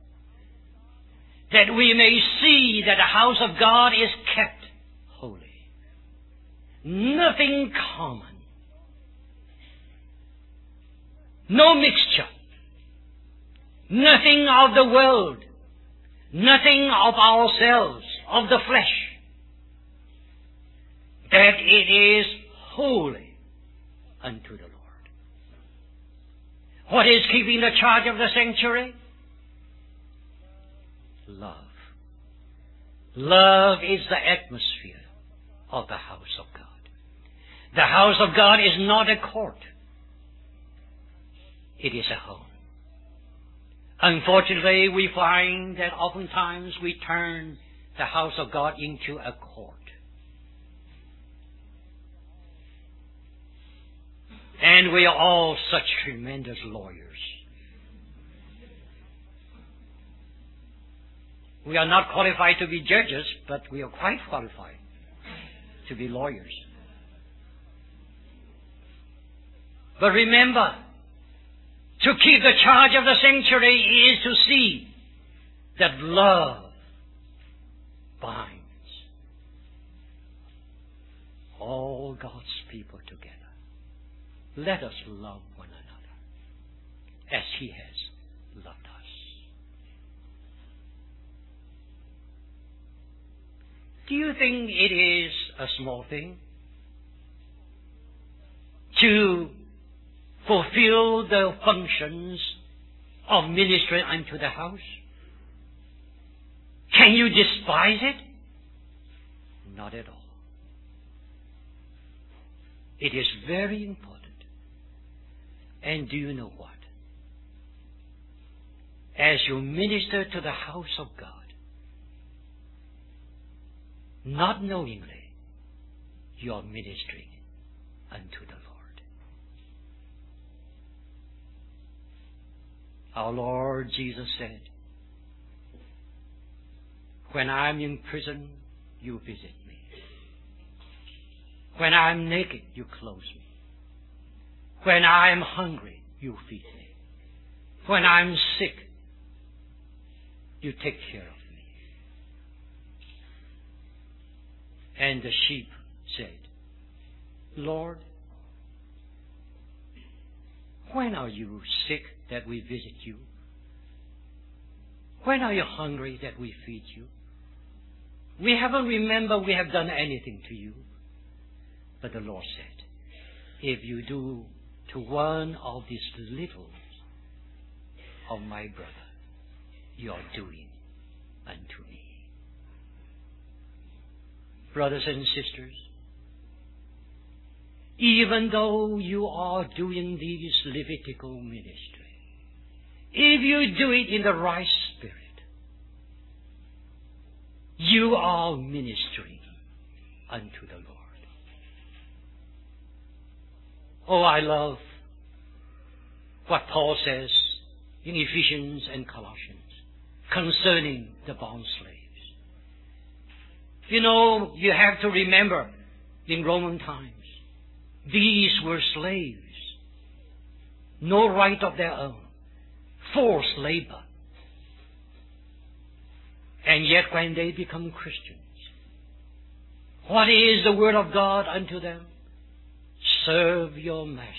That we may see that the house of God is kept holy. Nothing common. No mixture. Nothing of the world. Nothing of ourselves, of the flesh. That it is holy unto the Lord. What is keeping the charge of the sanctuary? Love. Love is the atmosphere of the house of God. The house of God is not a court. It is a home. Unfortunately, we find that oftentimes we turn the house of God into a court. And we are all such tremendous lawyers. We are not qualified to be judges, but we are quite qualified to be lawyers. But remember, to keep the charge of the sanctuary is to see that love binds all God's people together. Let us love one another as He has loved us. Do you think it is a small thing to fulfill the functions of ministry unto the house? Can you despise it? Not at all. It is very important. And do you know what? As you minister to the house of God, not knowingly, you are ministering unto the Lord. Our Lord Jesus said, when I'm in prison, you visit me. When I'm naked, you clothe me. When I'm hungry, you feed me. When I'm sick, you take care of me. And the sheep said, Lord, when are you sick that we visit you? When are you hungry that we feed you? We haven't remembered we have done anything to you. But the Lord said, if you do to one of these little of my brother, you are doing unto me. Brothers and sisters, even though you are doing this Levitical ministry, if you do it in the right spirit, you are ministering unto the Lord. Oh, I love what Paul says in Ephesians and Colossians concerning the bond slaves. You know, you have to remember in Roman times, these were slaves. No right of their own. Forced labor. And yet when they become Christians, what is the word of God unto them? Serve your masters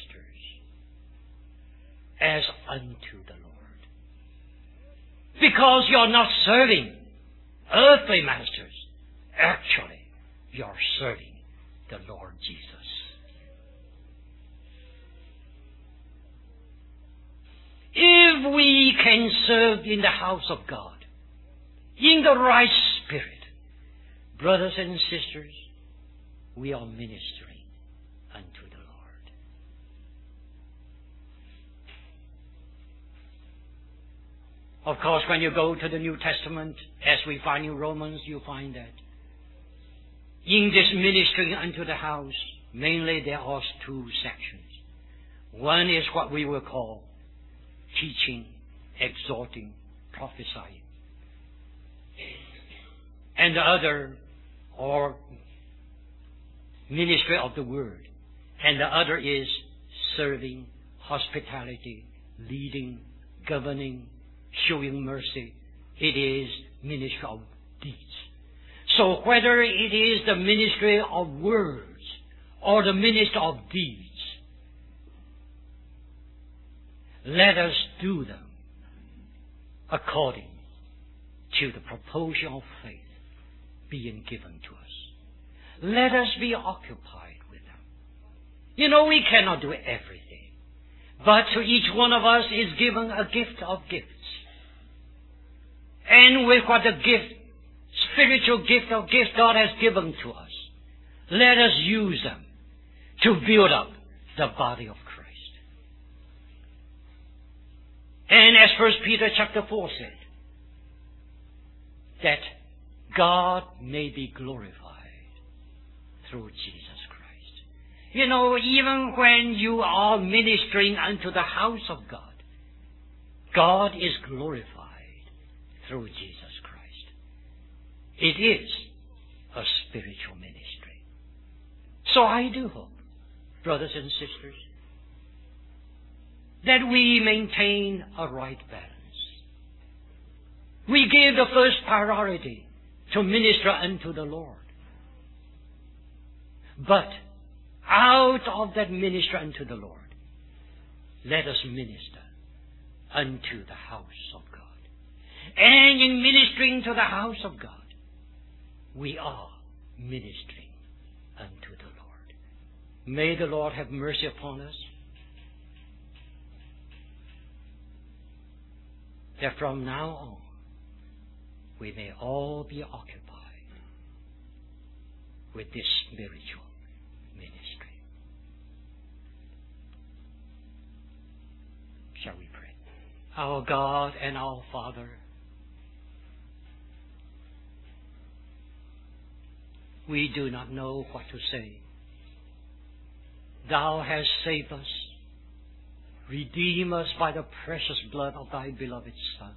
as unto the Lord. Because you're not serving earthly masters. Actually, you're serving the Lord Jesus. If we can serve in the house of God, in the right spirit, brothers and sisters, we are ministering unto the Lord. Of course, when you go to the New Testament, as we find in Romans, you find that in this ministering unto the house, mainly there are two sections. One is what we will call teaching, exhorting, prophesying. And the other, or ministry of the word. And the other is serving, hospitality, leading, governing, showing mercy. It is ministry of deeds. So whether it is the ministry of words or the ministry of deeds, let us do them according to the proportion of faith being given to us. Let us be occupied with them. You know, we cannot do everything, but to each one of us is given a gift of gifts. And with what the gift, spiritual gift of gifts God has given to us, let us use them to build up the body of Christ. And as 1 Peter chapter 4 said, that God may be glorified through Jesus Christ. You know, even when you are ministering unto the house of God, God is glorified through Jesus Christ. It is a spiritual ministry. So I do hope, brothers and sisters, that we maintain a right balance. We give the first priority to minister unto the Lord. But out of that minister unto the Lord, let us minister unto the house of God. And in ministering to the house of God, we are ministering unto the Lord. May the Lord have mercy upon us, that from now on we may all be occupied with this spiritual ministry. Shall we pray? Our God and our Father, we do not know what to say. Thou hast saved us. Redeem us by the precious blood of thy beloved Son.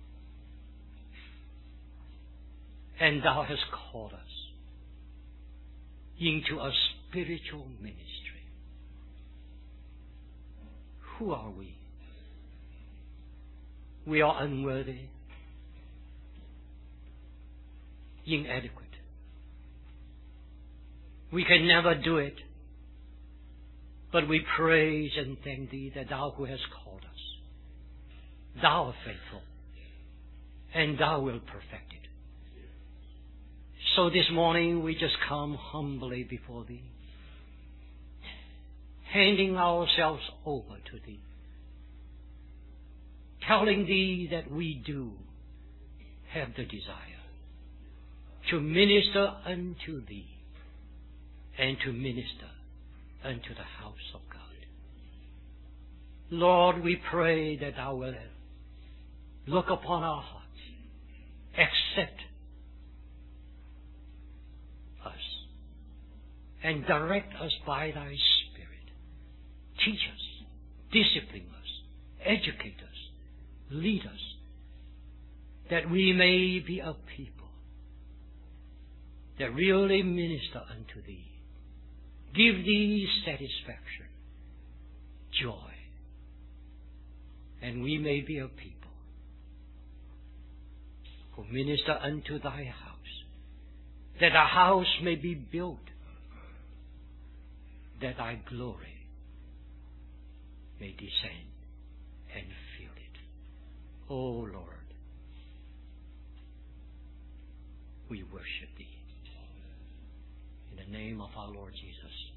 And thou hast called us into a spiritual ministry. Who are we? We are unworthy, inadequate. We can never do it. But we praise and thank Thee that Thou who hast called us, Thou art faithful, and Thou wilt perfect it. So this morning we just come humbly before Thee, handing ourselves over to Thee, telling Thee that we do have the desire to minister unto Thee and to minister unto the house of God. Lord, we pray that Thou wilt look upon our hearts, accept us, and direct us by Thy Spirit. Teach us, discipline us, educate us, lead us, that we may be a people that really minister unto Thee. Give Thee satisfaction, joy, and we may be a people who minister unto Thy house, that Thy house may be built, that Thy glory may descend and fill it. Oh Lord, we worship Thee. In the name of our Lord Jesus.